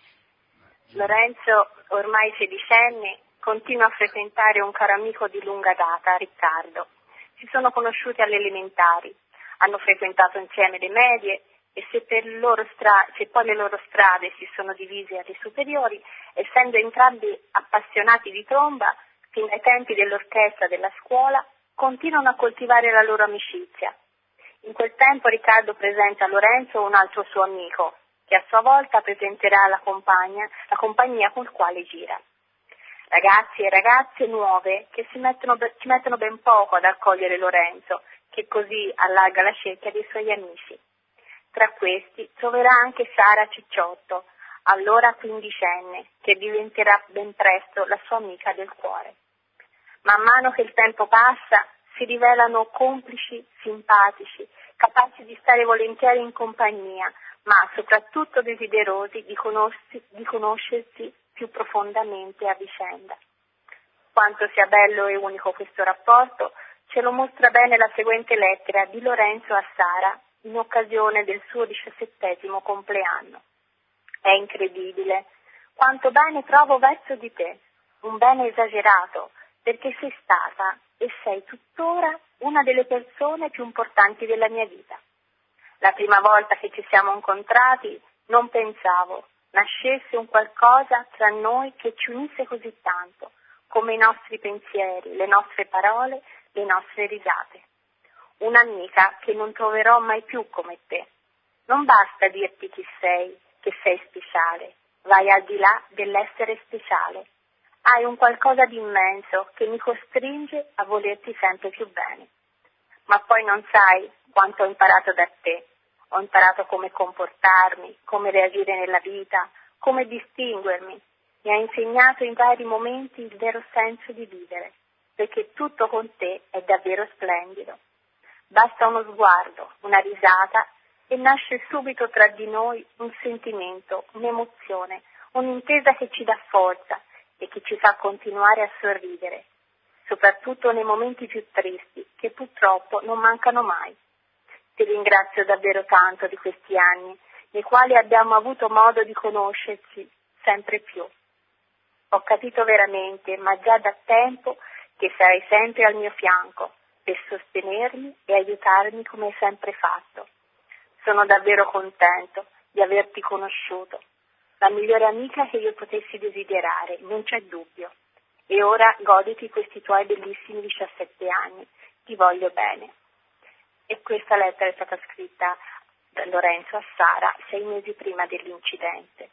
Lorenzo, ormai sedicenne, continua a frequentare un caro amico di lunga data, Riccardo. Si sono conosciuti alle elementari, hanno frequentato insieme le medie e se, per loro stra- se poi le loro strade si sono divise alle superiori, essendo entrambi appassionati di tromba, fin dai tempi dell'orchestra della scuola, continuano a coltivare la loro amicizia. In quel tempo Riccardo presenta a Lorenzo un altro suo amico, che a sua volta presenterà la compagna, la compagnia col quale gira. Ragazzi e ragazze nuove che si mettono, ci mettono ben poco ad accogliere Lorenzo, che così allarga la cerchia dei suoi amici. Tra questi troverà anche Sara Cicciotto, allora quindicenne, che diventerà ben presto la sua amica del cuore. Man mano che il tempo passa, si rivelano complici, simpatici, capaci di stare volentieri in compagnia, ma soprattutto desiderosi di, conosci- di conoscersi più profondamente a vicenda. Quanto sia bello e unico questo rapporto, ce lo mostra bene la seguente lettera di Lorenzo a Sara in occasione del suo diciassettesimo compleanno. È incredibile quanto bene provo verso di te, un bene esagerato, perché sei stata e sei tuttora una delle persone più importanti della mia vita. La prima volta che ci siamo incontrati non pensavo nascesse un qualcosa tra noi che ci unisse così tanto, come i nostri pensieri, le nostre parole, le nostre risate. Un'amica che non troverò mai più come te. Non basta dirti chi sei, che sei speciale, vai al di là dell'essere speciale. Hai un qualcosa di immenso che mi costringe a volerti sempre più bene. Ma poi non sai quanto ho imparato da te. Ho imparato come comportarmi, come reagire nella vita, come distinguermi. Mi hai insegnato in vari momenti il vero senso di vivere, perché tutto con te è davvero splendido. Basta uno sguardo, una risata e nasce subito tra di noi un sentimento, un'emozione, un'intesa che ci dà forza e che ci fa continuare a sorridere, soprattutto nei momenti più tristi, che purtroppo non mancano mai. Ti ringrazio davvero tanto di questi anni, nei quali abbiamo avuto modo di conoscerci sempre più. Ho capito veramente, ma già da tempo, che sarai sempre al mio fianco, per sostenermi e aiutarmi come hai sempre fatto. Sono davvero contento di averti conosciuto, la migliore amica che io potessi desiderare, non c'è dubbio. E ora goditi questi tuoi bellissimi diciassette anni, ti voglio bene. E questa lettera è stata scritta da Lorenzo a Sara sei mesi prima dell'incidente.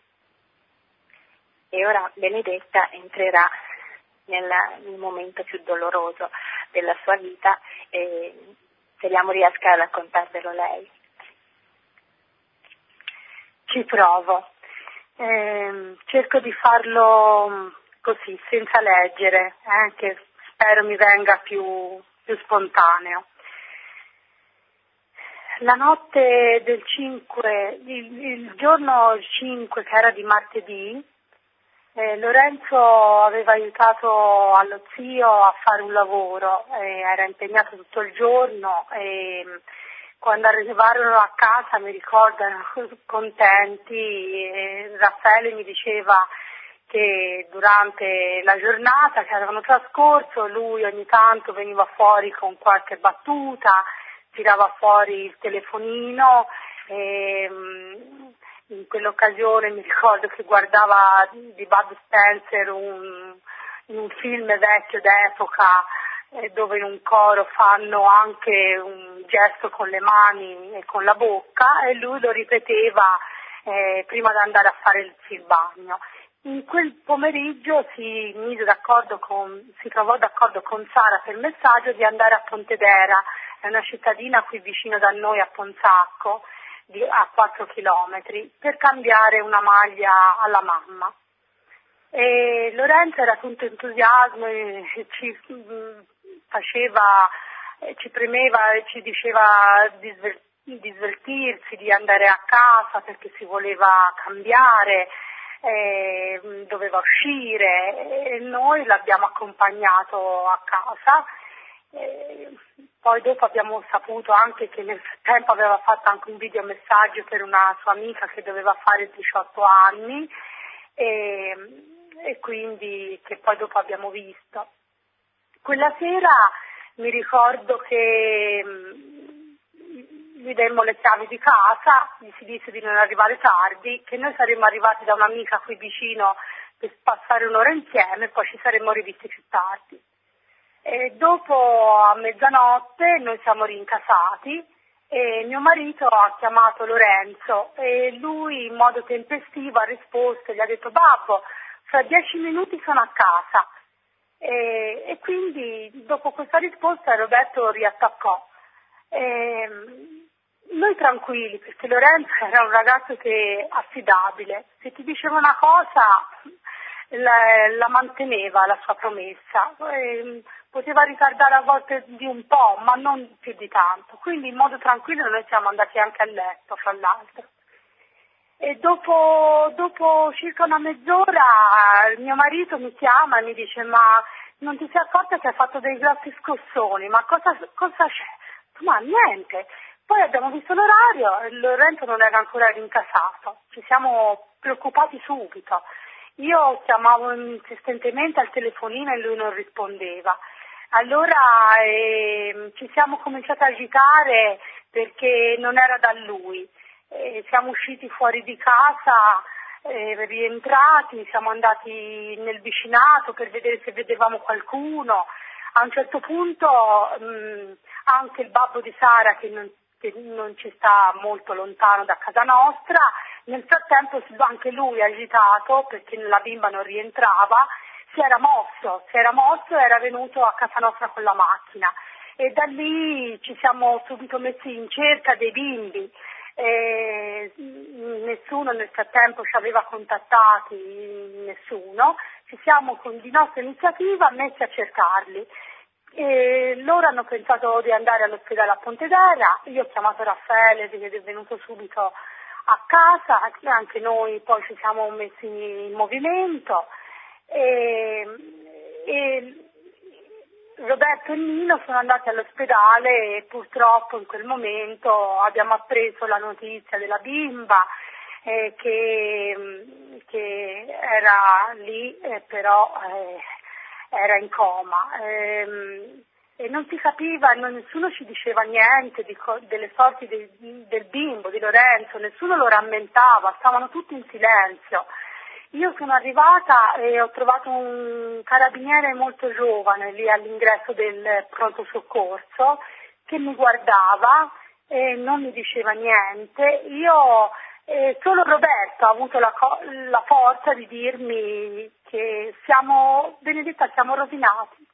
E ora Benedetta entrerà nel, nel momento più doloroso della sua vita e speriamo riesca a raccontarvelo lei. Ci provo. Eh, cerco di farlo così, senza leggere, eh, che spero mi venga più, più spontaneo. La notte del cinque, il, il giorno cinque, che era di martedì, eh, Lorenzo aveva aiutato allo zio a fare un lavoro, eh, era impegnato tutto il giorno e quando arrivarono a casa mi ricordo erano contenti e Raffaele mi diceva che durante la giornata che avevano trascorso lui ogni tanto veniva fuori con qualche battuta, tirava fuori il telefonino e in quell'occasione mi ricordo che guardava di Bud Spencer un, un film vecchio d'epoca eh, dove in un coro fanno anche un gesto con le mani e con la bocca e lui lo ripeteva eh, prima di andare a fare il, il bagno. In quel pomeriggio si mise d'accordo con, si trovò d'accordo con Sara per messaggio di andare a Pontedera, è una cittadina qui vicino da noi a Ponzacco, di, a quattro chilometri, per cambiare una maglia alla mamma. E Lorenzo era tutto entusiasmo e ci faceva, ci premeva e ci diceva di, di sveltirsi, di andare a casa perché si voleva cambiare, eh, doveva uscire e noi l'abbiamo accompagnato a casa. Eh, poi dopo abbiamo saputo anche che nel frattempo aveva fatto anche un videomessaggio per una sua amica che doveva fare diciotto anni e, e quindi che poi dopo abbiamo visto. Quella sera mi ricordo che gli demmo le chiavi di casa, gli si disse di non arrivare tardi, che noi saremmo arrivati da un'amica qui vicino per passare un'ora insieme e poi ci saremmo rivisti più tardi. E dopo a mezzanotte noi siamo rincasati e mio marito ha chiamato Lorenzo e lui in modo tempestivo ha risposto e gli ha detto: babbo, fra dieci minuti sono a casa. E, e quindi dopo questa risposta Roberto riattaccò. E, noi tranquilli, perché Lorenzo era un ragazzo che affidabile, se ti diceva una cosa la, la manteneva la sua promessa, e, poteva ritardare a volte di un po', ma non più di tanto, quindi in modo tranquillo noi siamo andati anche a letto, fra l'altro. E dopo, dopo circa una mezz'ora il mio marito mi chiama e mi dice: ma non ti sei accorta che hai fatto dei grossi scossoni, ma cosa, cosa c'è? Ma niente. Poi abbiamo visto l'orario e Lorenzo non era ancora rincasato, ci siamo preoccupati subito. Io chiamavo insistentemente al telefonino e lui non rispondeva. Allora eh, ci siamo cominciati a agitare perché non era da lui. Eh, siamo usciti fuori di casa, eh, rientrati, siamo andati nel vicinato per vedere se vedevamo qualcuno. A un certo punto mh, anche il babbo di Sara, che non, che non ci sta molto lontano da casa nostra, nel frattempo anche lui agitato perché la bimba non rientrava, si era mosso, si era mosso e era venuto a casa nostra con la macchina e da lì ci siamo subito messi in cerca dei bimbi. Eh, nessuno nel frattempo ci aveva contattati, nessuno, ci siamo con di nostra iniziativa messi a cercarli e loro hanno pensato di andare all'ospedale a Pontedera, io ho chiamato Raffaele che è venuto subito a casa, anche noi poi ci siamo messi in movimento e, e Roberto e Nino sono andati all'ospedale e purtroppo in quel momento abbiamo appreso la notizia della bimba eh, che, che era lì eh, però eh, era in coma eh, e non si capiva, non, nessuno ci diceva niente di, delle sorti de, del bimbo, di Lorenzo, nessuno lo rammentava, stavano tutti in silenzio. Io sono arrivata e ho trovato un carabiniere molto giovane lì all'ingresso del pronto soccorso che mi guardava e non mi diceva niente. Io, eh, solo Roberto ha avuto la, la forza di dirmi che siamo, Benedetta, siamo rovinati.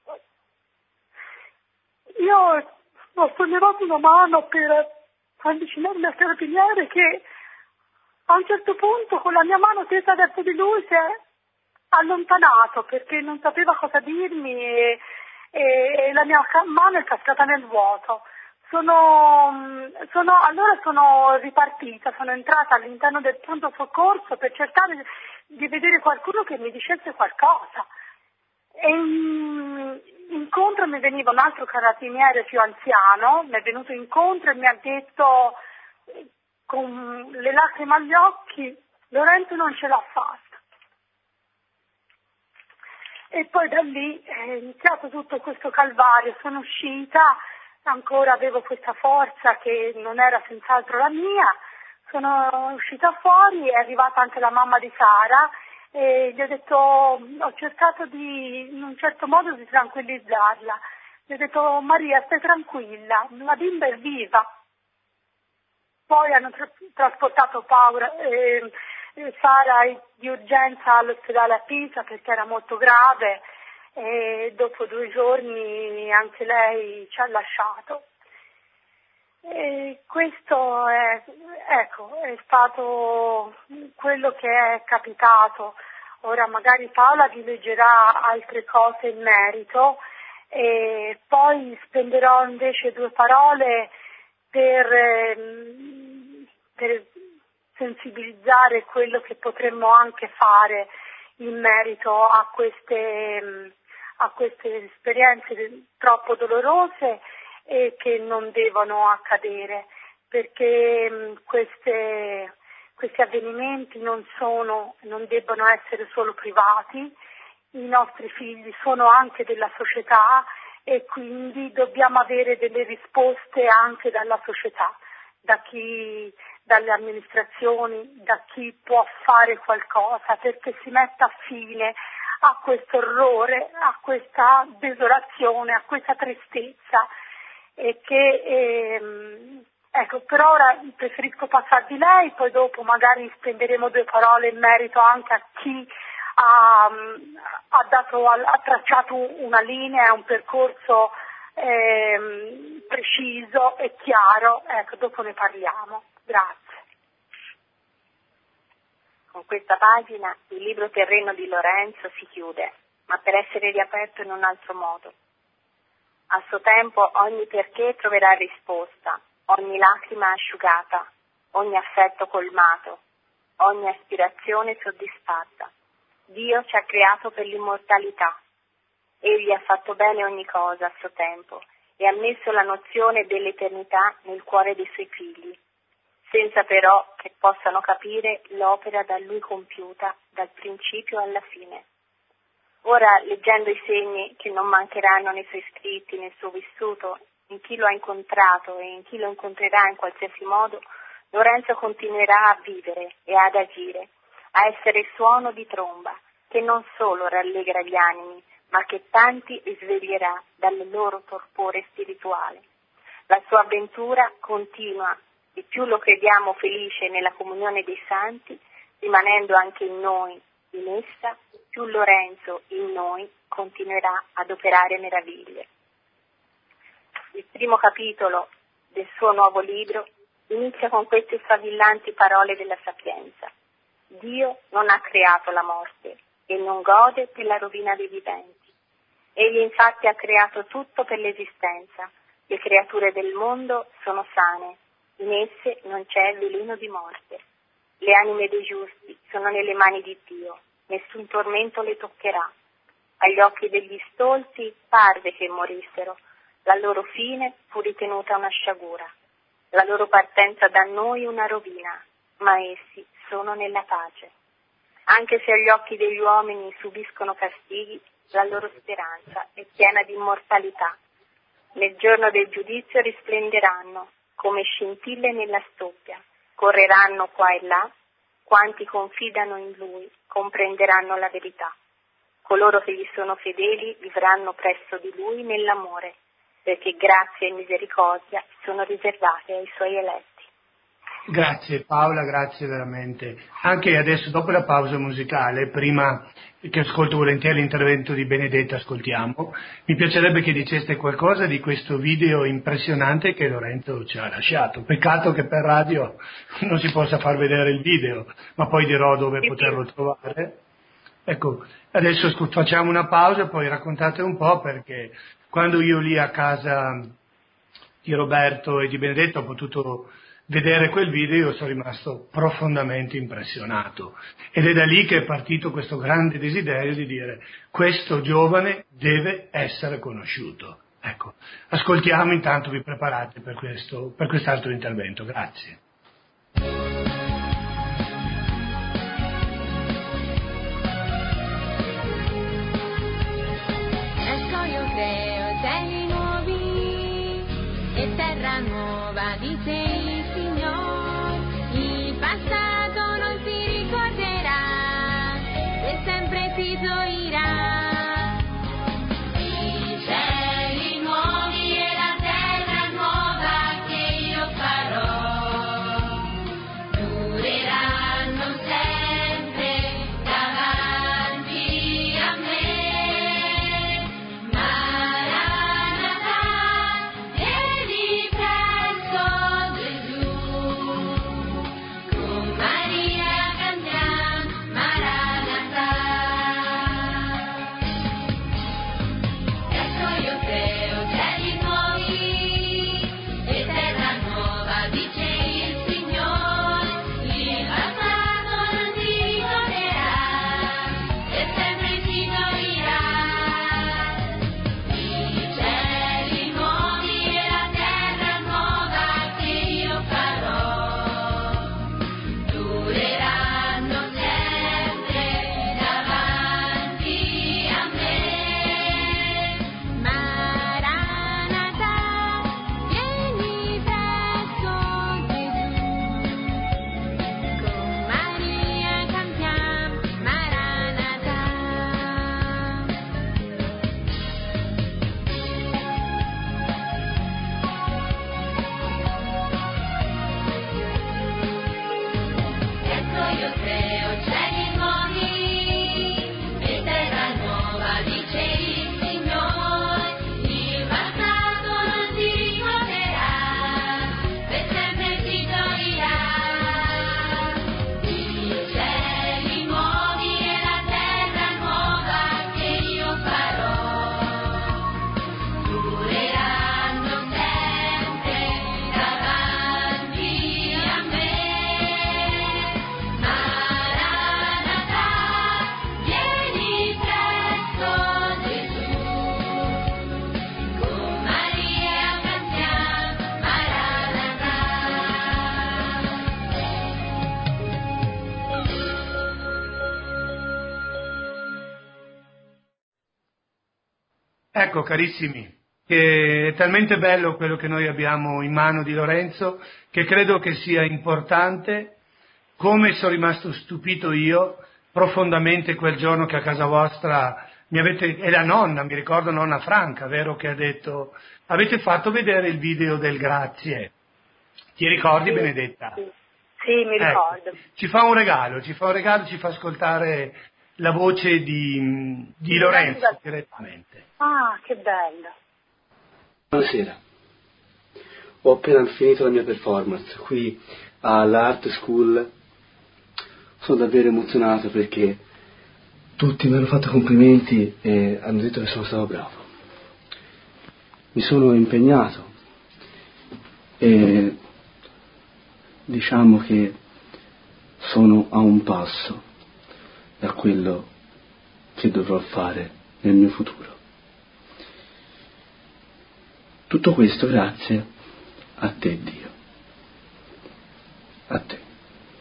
Io ho sollevato una mano per avvicinarmi al carabiniere che a un certo punto con la mia mano tesa verso di lui si è allontanato perché non sapeva cosa dirmi e, e, e la mia mano è cascata nel vuoto. Sono, sono, allora sono ripartita, sono entrata all'interno del pronto soccorso per cercare di vedere qualcuno che mi dicesse qualcosa. E in, incontro mi veniva un altro carabiniere più anziano, mi è venuto incontro e mi ha detto con le lacrime agli occhi: Lorenzo non ce l'ha fatta. E poi da lì è iniziato tutto questo calvario, sono uscita, ancora avevo questa forza che non era senz'altro la mia, sono uscita fuori, è arrivata anche la mamma di Sara e gli ho detto, ho cercato di, in un certo modo di tranquillizzarla, gli ho detto: Maria, stai tranquilla, la bimba è viva. Poi hanno tra- trasportato Paola, eh, Sara di urgenza all'ospedale a Pisa perché era molto grave e dopo due giorni anche lei ci ha lasciato. E questo è, ecco, è stato quello che è capitato. Ora magari Paola vi leggerà altre cose in merito e poi spenderò invece due parole per, ehm, per sensibilizzare quello che potremmo anche fare in merito a queste, a queste esperienze troppo dolorose e che non devono accadere, perché queste, questi avvenimenti non sono, non debbono essere solo privati, i nostri figli sono anche della società e quindi dobbiamo avere delle risposte anche dalla società, da chi, dalle amministrazioni, da chi può fare qualcosa perché si metta fine a questo orrore, a questa desolazione, a questa tristezza. E che ehm, ecco, per ora preferisco passarvi lei, poi dopo magari spenderemo due parole in merito anche a chi ha, ha, dato, ha tracciato una linea, un percorso ehm, preciso e chiaro. Ecco, dopo ne parliamo. Grazie. Con questa pagina il libro Terreno di Lorenzo si chiude, ma per essere riaperto in un altro modo. A suo tempo ogni perché troverà risposta, ogni lacrima asciugata, ogni affetto colmato, ogni aspirazione soddisfatta. Dio ci ha creato per l'immortalità. Egli ha fatto bene ogni cosa a suo tempo e ha messo la nozione dell'eternità nel cuore dei suoi figli, senza però che possano capire l'opera da lui compiuta dal principio alla fine. Ora, leggendo i segni che non mancheranno nei suoi scritti, nel suo vissuto, in chi lo ha incontrato e in chi lo incontrerà in qualsiasi modo, Lorenzo continuerà a vivere e ad agire, a essere suono di tromba, che non solo rallegra gli animi, ma che tanti sveglierà dal loro torpore spirituale. La sua avventura continua, e più lo crediamo felice nella comunione dei santi, rimanendo anche in noi, in essa, più Lorenzo in noi continuerà ad operare meraviglie. Il primo capitolo del suo nuovo libro inizia con queste sfavillanti parole della sapienza. Dio non ha creato la morte e non gode della rovina dei viventi. Egli infatti ha creato tutto per l'esistenza. Le creature del mondo sono sane, in esse non c'è veleno di morte. Le anime dei giusti sono nelle mani di Dio, nessun tormento le toccherà. Agli occhi degli stolti parve che morissero, la loro fine fu ritenuta una sciagura, la loro partenza da noi una rovina, ma essi sono nella pace. Anche se agli occhi degli uomini subiscono castighi, la loro speranza è piena di immortalità. Nel giorno del giudizio risplenderanno come scintille nella stoppia, correranno qua e là. Quanti confidano in Lui comprenderanno la verità. Coloro che gli sono fedeli vivranno presso di Lui nell'amore, perché grazia e misericordia sono riservate ai Suoi eletti. Grazie Paola, grazie veramente. Anche adesso, dopo la pausa musicale, prima che ascolto volentieri l'intervento di Benedetta, ascoltiamo, mi piacerebbe che diceste qualcosa di questo video impressionante che Lorenzo ci ha lasciato. Peccato che per radio non si possa far vedere il video, ma poi dirò dove poterlo trovare. Ecco, adesso facciamo una pausa e poi raccontate un po', perché quando io lì a casa di Roberto e di Benedetta ho potuto vedere quel video, io sono rimasto profondamente impressionato, ed è da lì che è partito questo grande desiderio di dire: questo giovane deve essere conosciuto. Ecco, ascoltiamo, intanto vi preparate per questo, per quest'altro intervento. Grazie. Ecco, io creo cieli nuovi e terra nuova di te. Si gioirà, i cieli nuovi e la terra nuova che io farò, dureranno sempre davanti a me. Maranatha, vieni presto Gesù. Ecco, carissimi, che è talmente bello quello che noi abbiamo in mano di Lorenzo, che credo che sia importante, come sono rimasto stupito io profondamente quel giorno che a casa vostra mi avete, e la nonna, mi ricordo nonna Franca, vero, che ha detto, avete fatto vedere il video del grazie. Ti ricordi, Sì, Benedetta? Sì, sì mi ricordo. Ecco, ci fa un regalo, ci fa un regalo, ci fa ascoltare la voce di, di Lorenzo direttamente. Ah, che bello. Buonasera, ho appena finito la mia performance qui all'Art School. Sono davvero emozionato perché tutti mi hanno fatto complimenti e hanno detto che sono stato bravo. Mi sono impegnato e diciamo che sono a un passo da quello che dovrò fare nel mio futuro. Tutto questo grazie a te, Dio. A te.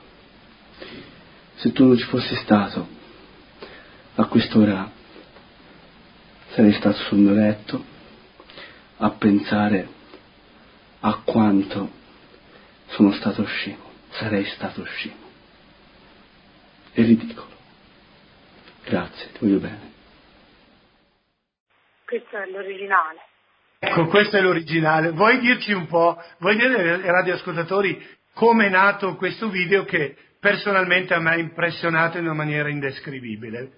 Se tu non ci fossi stato, a quest'ora sarei stato sul mio letto a pensare a quanto sono stato scemo. Sarei stato scemo. È ridicolo. Grazie, ti voglio bene. Questo è l'originale. Ecco, questo è l'originale. Vuoi dirci un po', vuoi dire ai radioascoltatori come è nato questo video che personalmente a me ha impressionato in una maniera indescrivibile?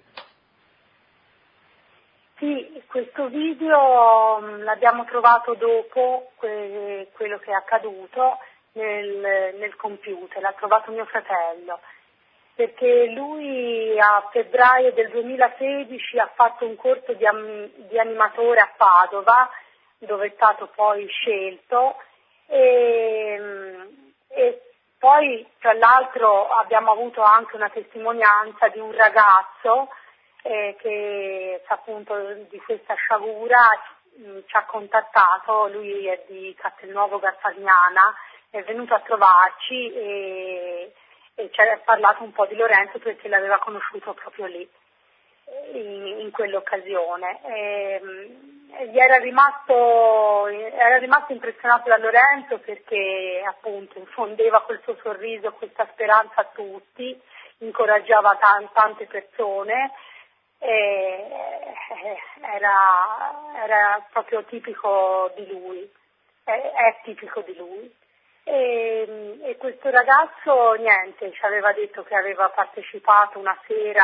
Sì, questo video mh, l'abbiamo trovato dopo que- quello che è accaduto nel, nel computer, l'ha trovato mio fratello, perché lui a febbraio del duemilasedici ha fatto un corso di, am- di animatore a Padova, dove è stato poi scelto, e, mh, e poi tra l'altro abbiamo avuto anche una testimonianza di un ragazzo eh, che appunto di questa sciagura mh, ci ha contattato, lui è di Castelnuovo Garfagnana, è venuto a trovarci e, e ci ha parlato un po' di Lorenzo perché l'aveva conosciuto proprio lì, in, in quell'occasione. E, gli era rimasto, era rimasto impressionato da Lorenzo perché appunto infondeva col suo sorriso questa speranza a tutti, incoraggiava t- tante persone, e era, era proprio tipico di lui, è, è tipico di lui. E, e questo ragazzo niente, ci aveva detto che aveva partecipato una sera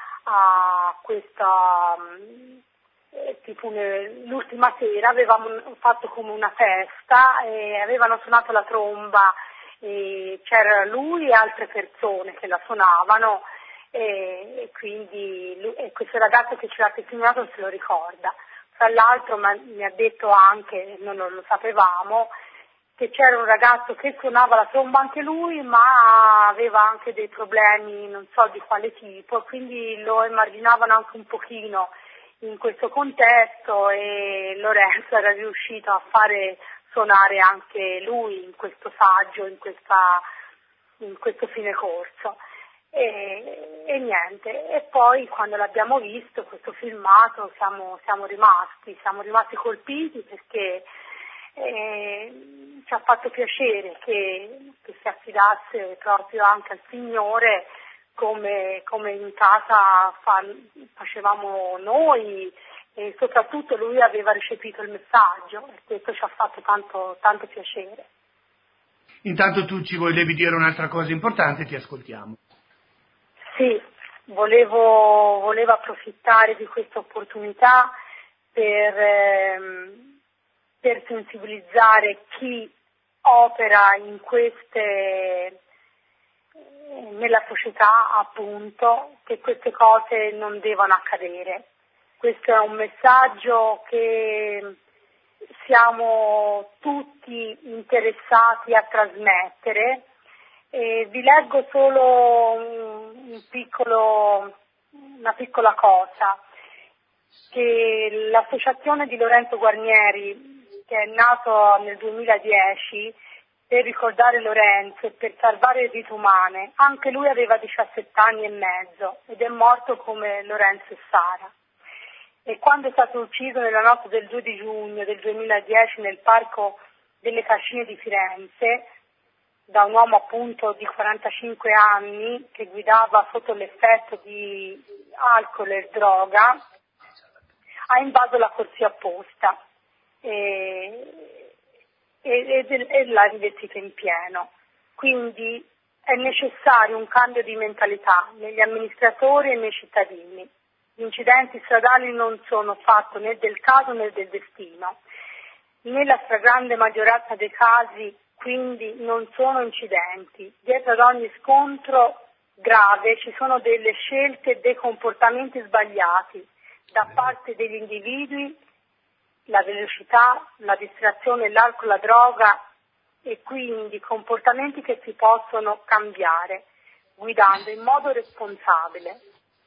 a questa, eh, tipo ne, l'ultima sera avevamo fatto come una festa e avevano suonato la tromba e c'era lui e altre persone che la suonavano e, e quindi lui, e questo ragazzo che ce l'ha testimoniato se lo ricorda. Tra l'altro ma, mi ha detto anche, noi non lo sapevamo, che c'era un ragazzo che suonava la tromba anche lui, ma aveva anche dei problemi, non so di quale tipo, quindi lo emarginavano anche un pochino in questo contesto e Lorenzo era riuscito a fare suonare anche lui in questo saggio, in, questa, in questo fine corso. E, e niente, e poi quando l'abbiamo visto questo filmato siamo, siamo rimasti, siamo rimasti colpiti perché Eh, ci ha fatto piacere che, che si affidasse proprio anche al Signore come, come in casa fa, facevamo noi e soprattutto lui aveva recepito il messaggio e questo ci ha fatto tanto, tanto piacere. Intanto tu ci volevi dire un'altra cosa importante, ti ascoltiamo. Sì, volevo, volevo approfittare di questa opportunità per... Ehm, per sensibilizzare chi opera in queste, nella società appunto, che queste cose non devono accadere. Questo è un messaggio che siamo tutti interessati a trasmettere. E vi leggo solo un, un piccolo, una piccola cosa, che l'associazione di Lorenzo Guarnieri, che è nato nel duemiladieci per ricordare Lorenzo e per salvare vite umane, anche lui aveva diciassette anni e mezzo ed è morto come Lorenzo e Sara. e quando è stato ucciso nella notte del due di giugno del duemiladieci nel Parco delle Cascine di Firenze, da un uomo appunto di quarantacinque anni che guidava sotto l'effetto di alcol e droga, ha invaso la corsia opposta e, e, e, e l'ha rivestita in pieno. Quindi è necessario un cambio di mentalità negli amministratori e nei cittadini. Gli incidenti stradali non sono fatto né del caso né del destino. Nella stragrande maggioranza dei casi quindi non sono incidenti. Dietro ad ogni scontro grave ci sono delle scelte e dei comportamenti sbagliati da parte degli individui, la velocità, la distrazione, l'alcol, la droga, e quindi comportamenti che si possono cambiare guidando in modo responsabile.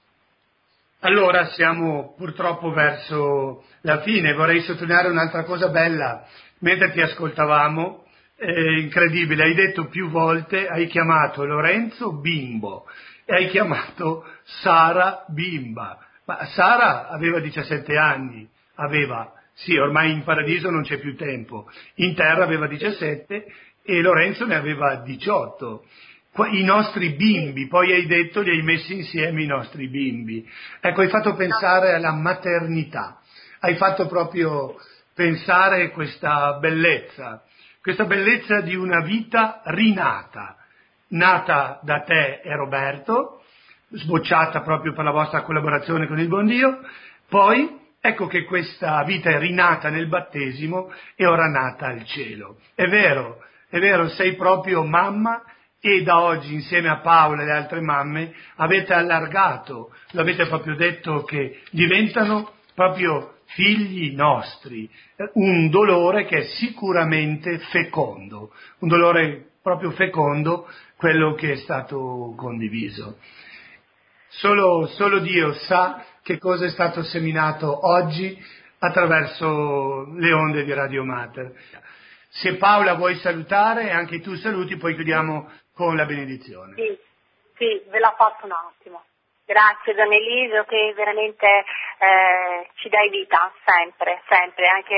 Allora siamo purtroppo verso la fine. Vorrei sottolineare un'altra cosa bella. Mentre ti ascoltavamo, è incredibile, hai detto più volte, hai chiamato Lorenzo bimbo e hai chiamato Sara bimba. Ma Sara aveva diciassette anni, aveva, sì, ormai in paradiso non c'è più tempo, in terra aveva diciassette e Lorenzo ne aveva diciotto. I nostri bimbi, poi hai detto, li hai messi insieme i nostri bimbi. Ecco, hai fatto pensare alla maternità, hai fatto proprio pensare questa bellezza, questa bellezza di una vita rinata, nata da te e Roberto, sbocciata proprio per la vostra collaborazione con il buon Dio, poi ecco che questa vita è rinata nel battesimo e ora nata al cielo. È vero, è vero, sei proprio mamma e da oggi insieme a Paola e le altre mamme avete allargato, l'avete proprio detto che diventano proprio figli nostri, un dolore che è sicuramente fecondo, un dolore proprio fecondo, quello che è stato condiviso. Solo, solo Dio sa che cosa è stato seminato oggi attraverso le onde di Radio Mater. Se Paola vuoi salutare, anche tu saluti, poi chiudiamo con la benedizione. Sì, sì, ve la passo un attimo. Grazie Don Elisio che veramente eh, ci dai vita sempre, sempre, anche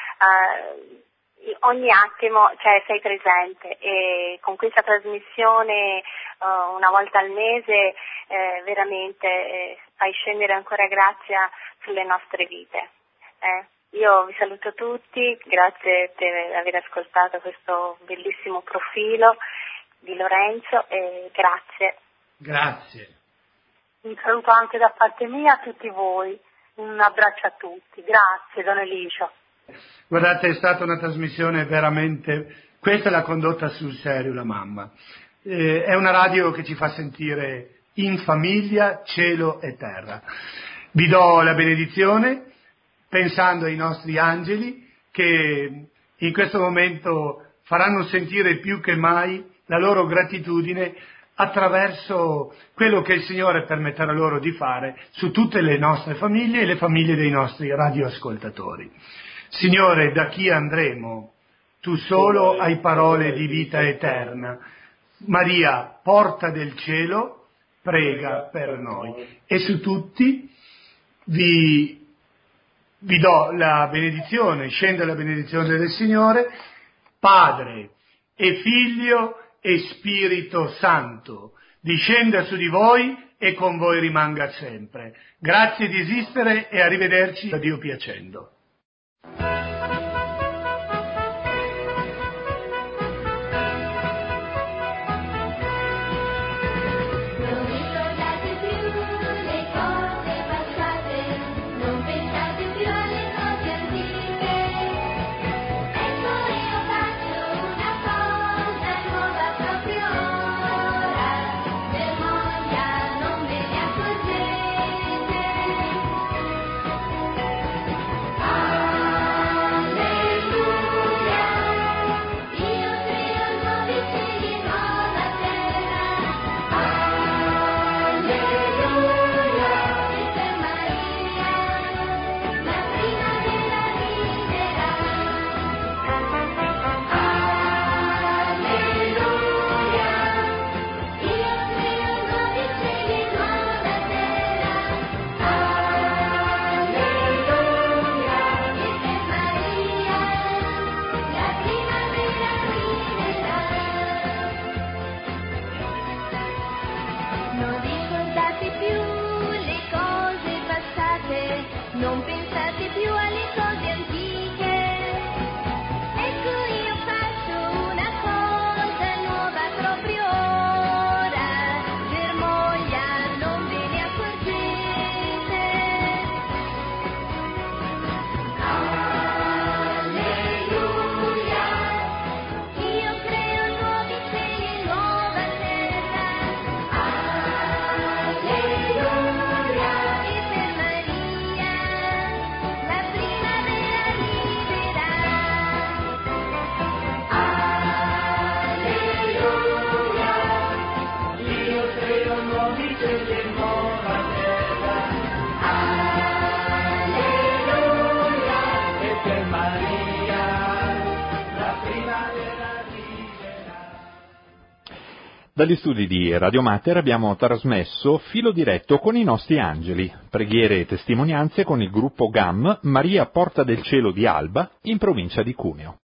eh, ogni attimo cioè, sei presente e con questa trasmissione eh, una volta al mese eh, veramente eh, fai scendere ancora grazia sulle nostre vite. Eh. Io vi saluto tutti, grazie per aver ascoltato questo bellissimo profilo di Lorenzo e grazie. Grazie. Un saluto anche da parte mia a tutti voi, un abbraccio a tutti, grazie Don Elisio. Guardate, è stata una trasmissione veramente, questa l'ha condotta sul serio la mamma, eh, è una radio che ci fa sentire in famiglia, cielo e terra. Vi do la benedizione pensando ai nostri angeli che in questo momento faranno sentire più che mai la loro gratitudine attraverso quello che il Signore permetterà loro di fare su tutte le nostre famiglie e le famiglie dei nostri radioascoltatori. Signore, da chi andremo? Tu solo hai parole di vita eterna. Maria, porta del cielo, prega per noi. E su tutti vi, vi do la benedizione, scende la benedizione del Signore, Padre e Figlio e Spirito Santo, discenda su di voi e con voi rimanga sempre. Grazie di esistere e arrivederci a Dio piacendo. Dagli studi di Radio Mater abbiamo trasmesso Filo diretto con i nostri angeli, preghiere e testimonianze con il gruppo G A M Maria Porta del Cielo di Alba in provincia di Cuneo.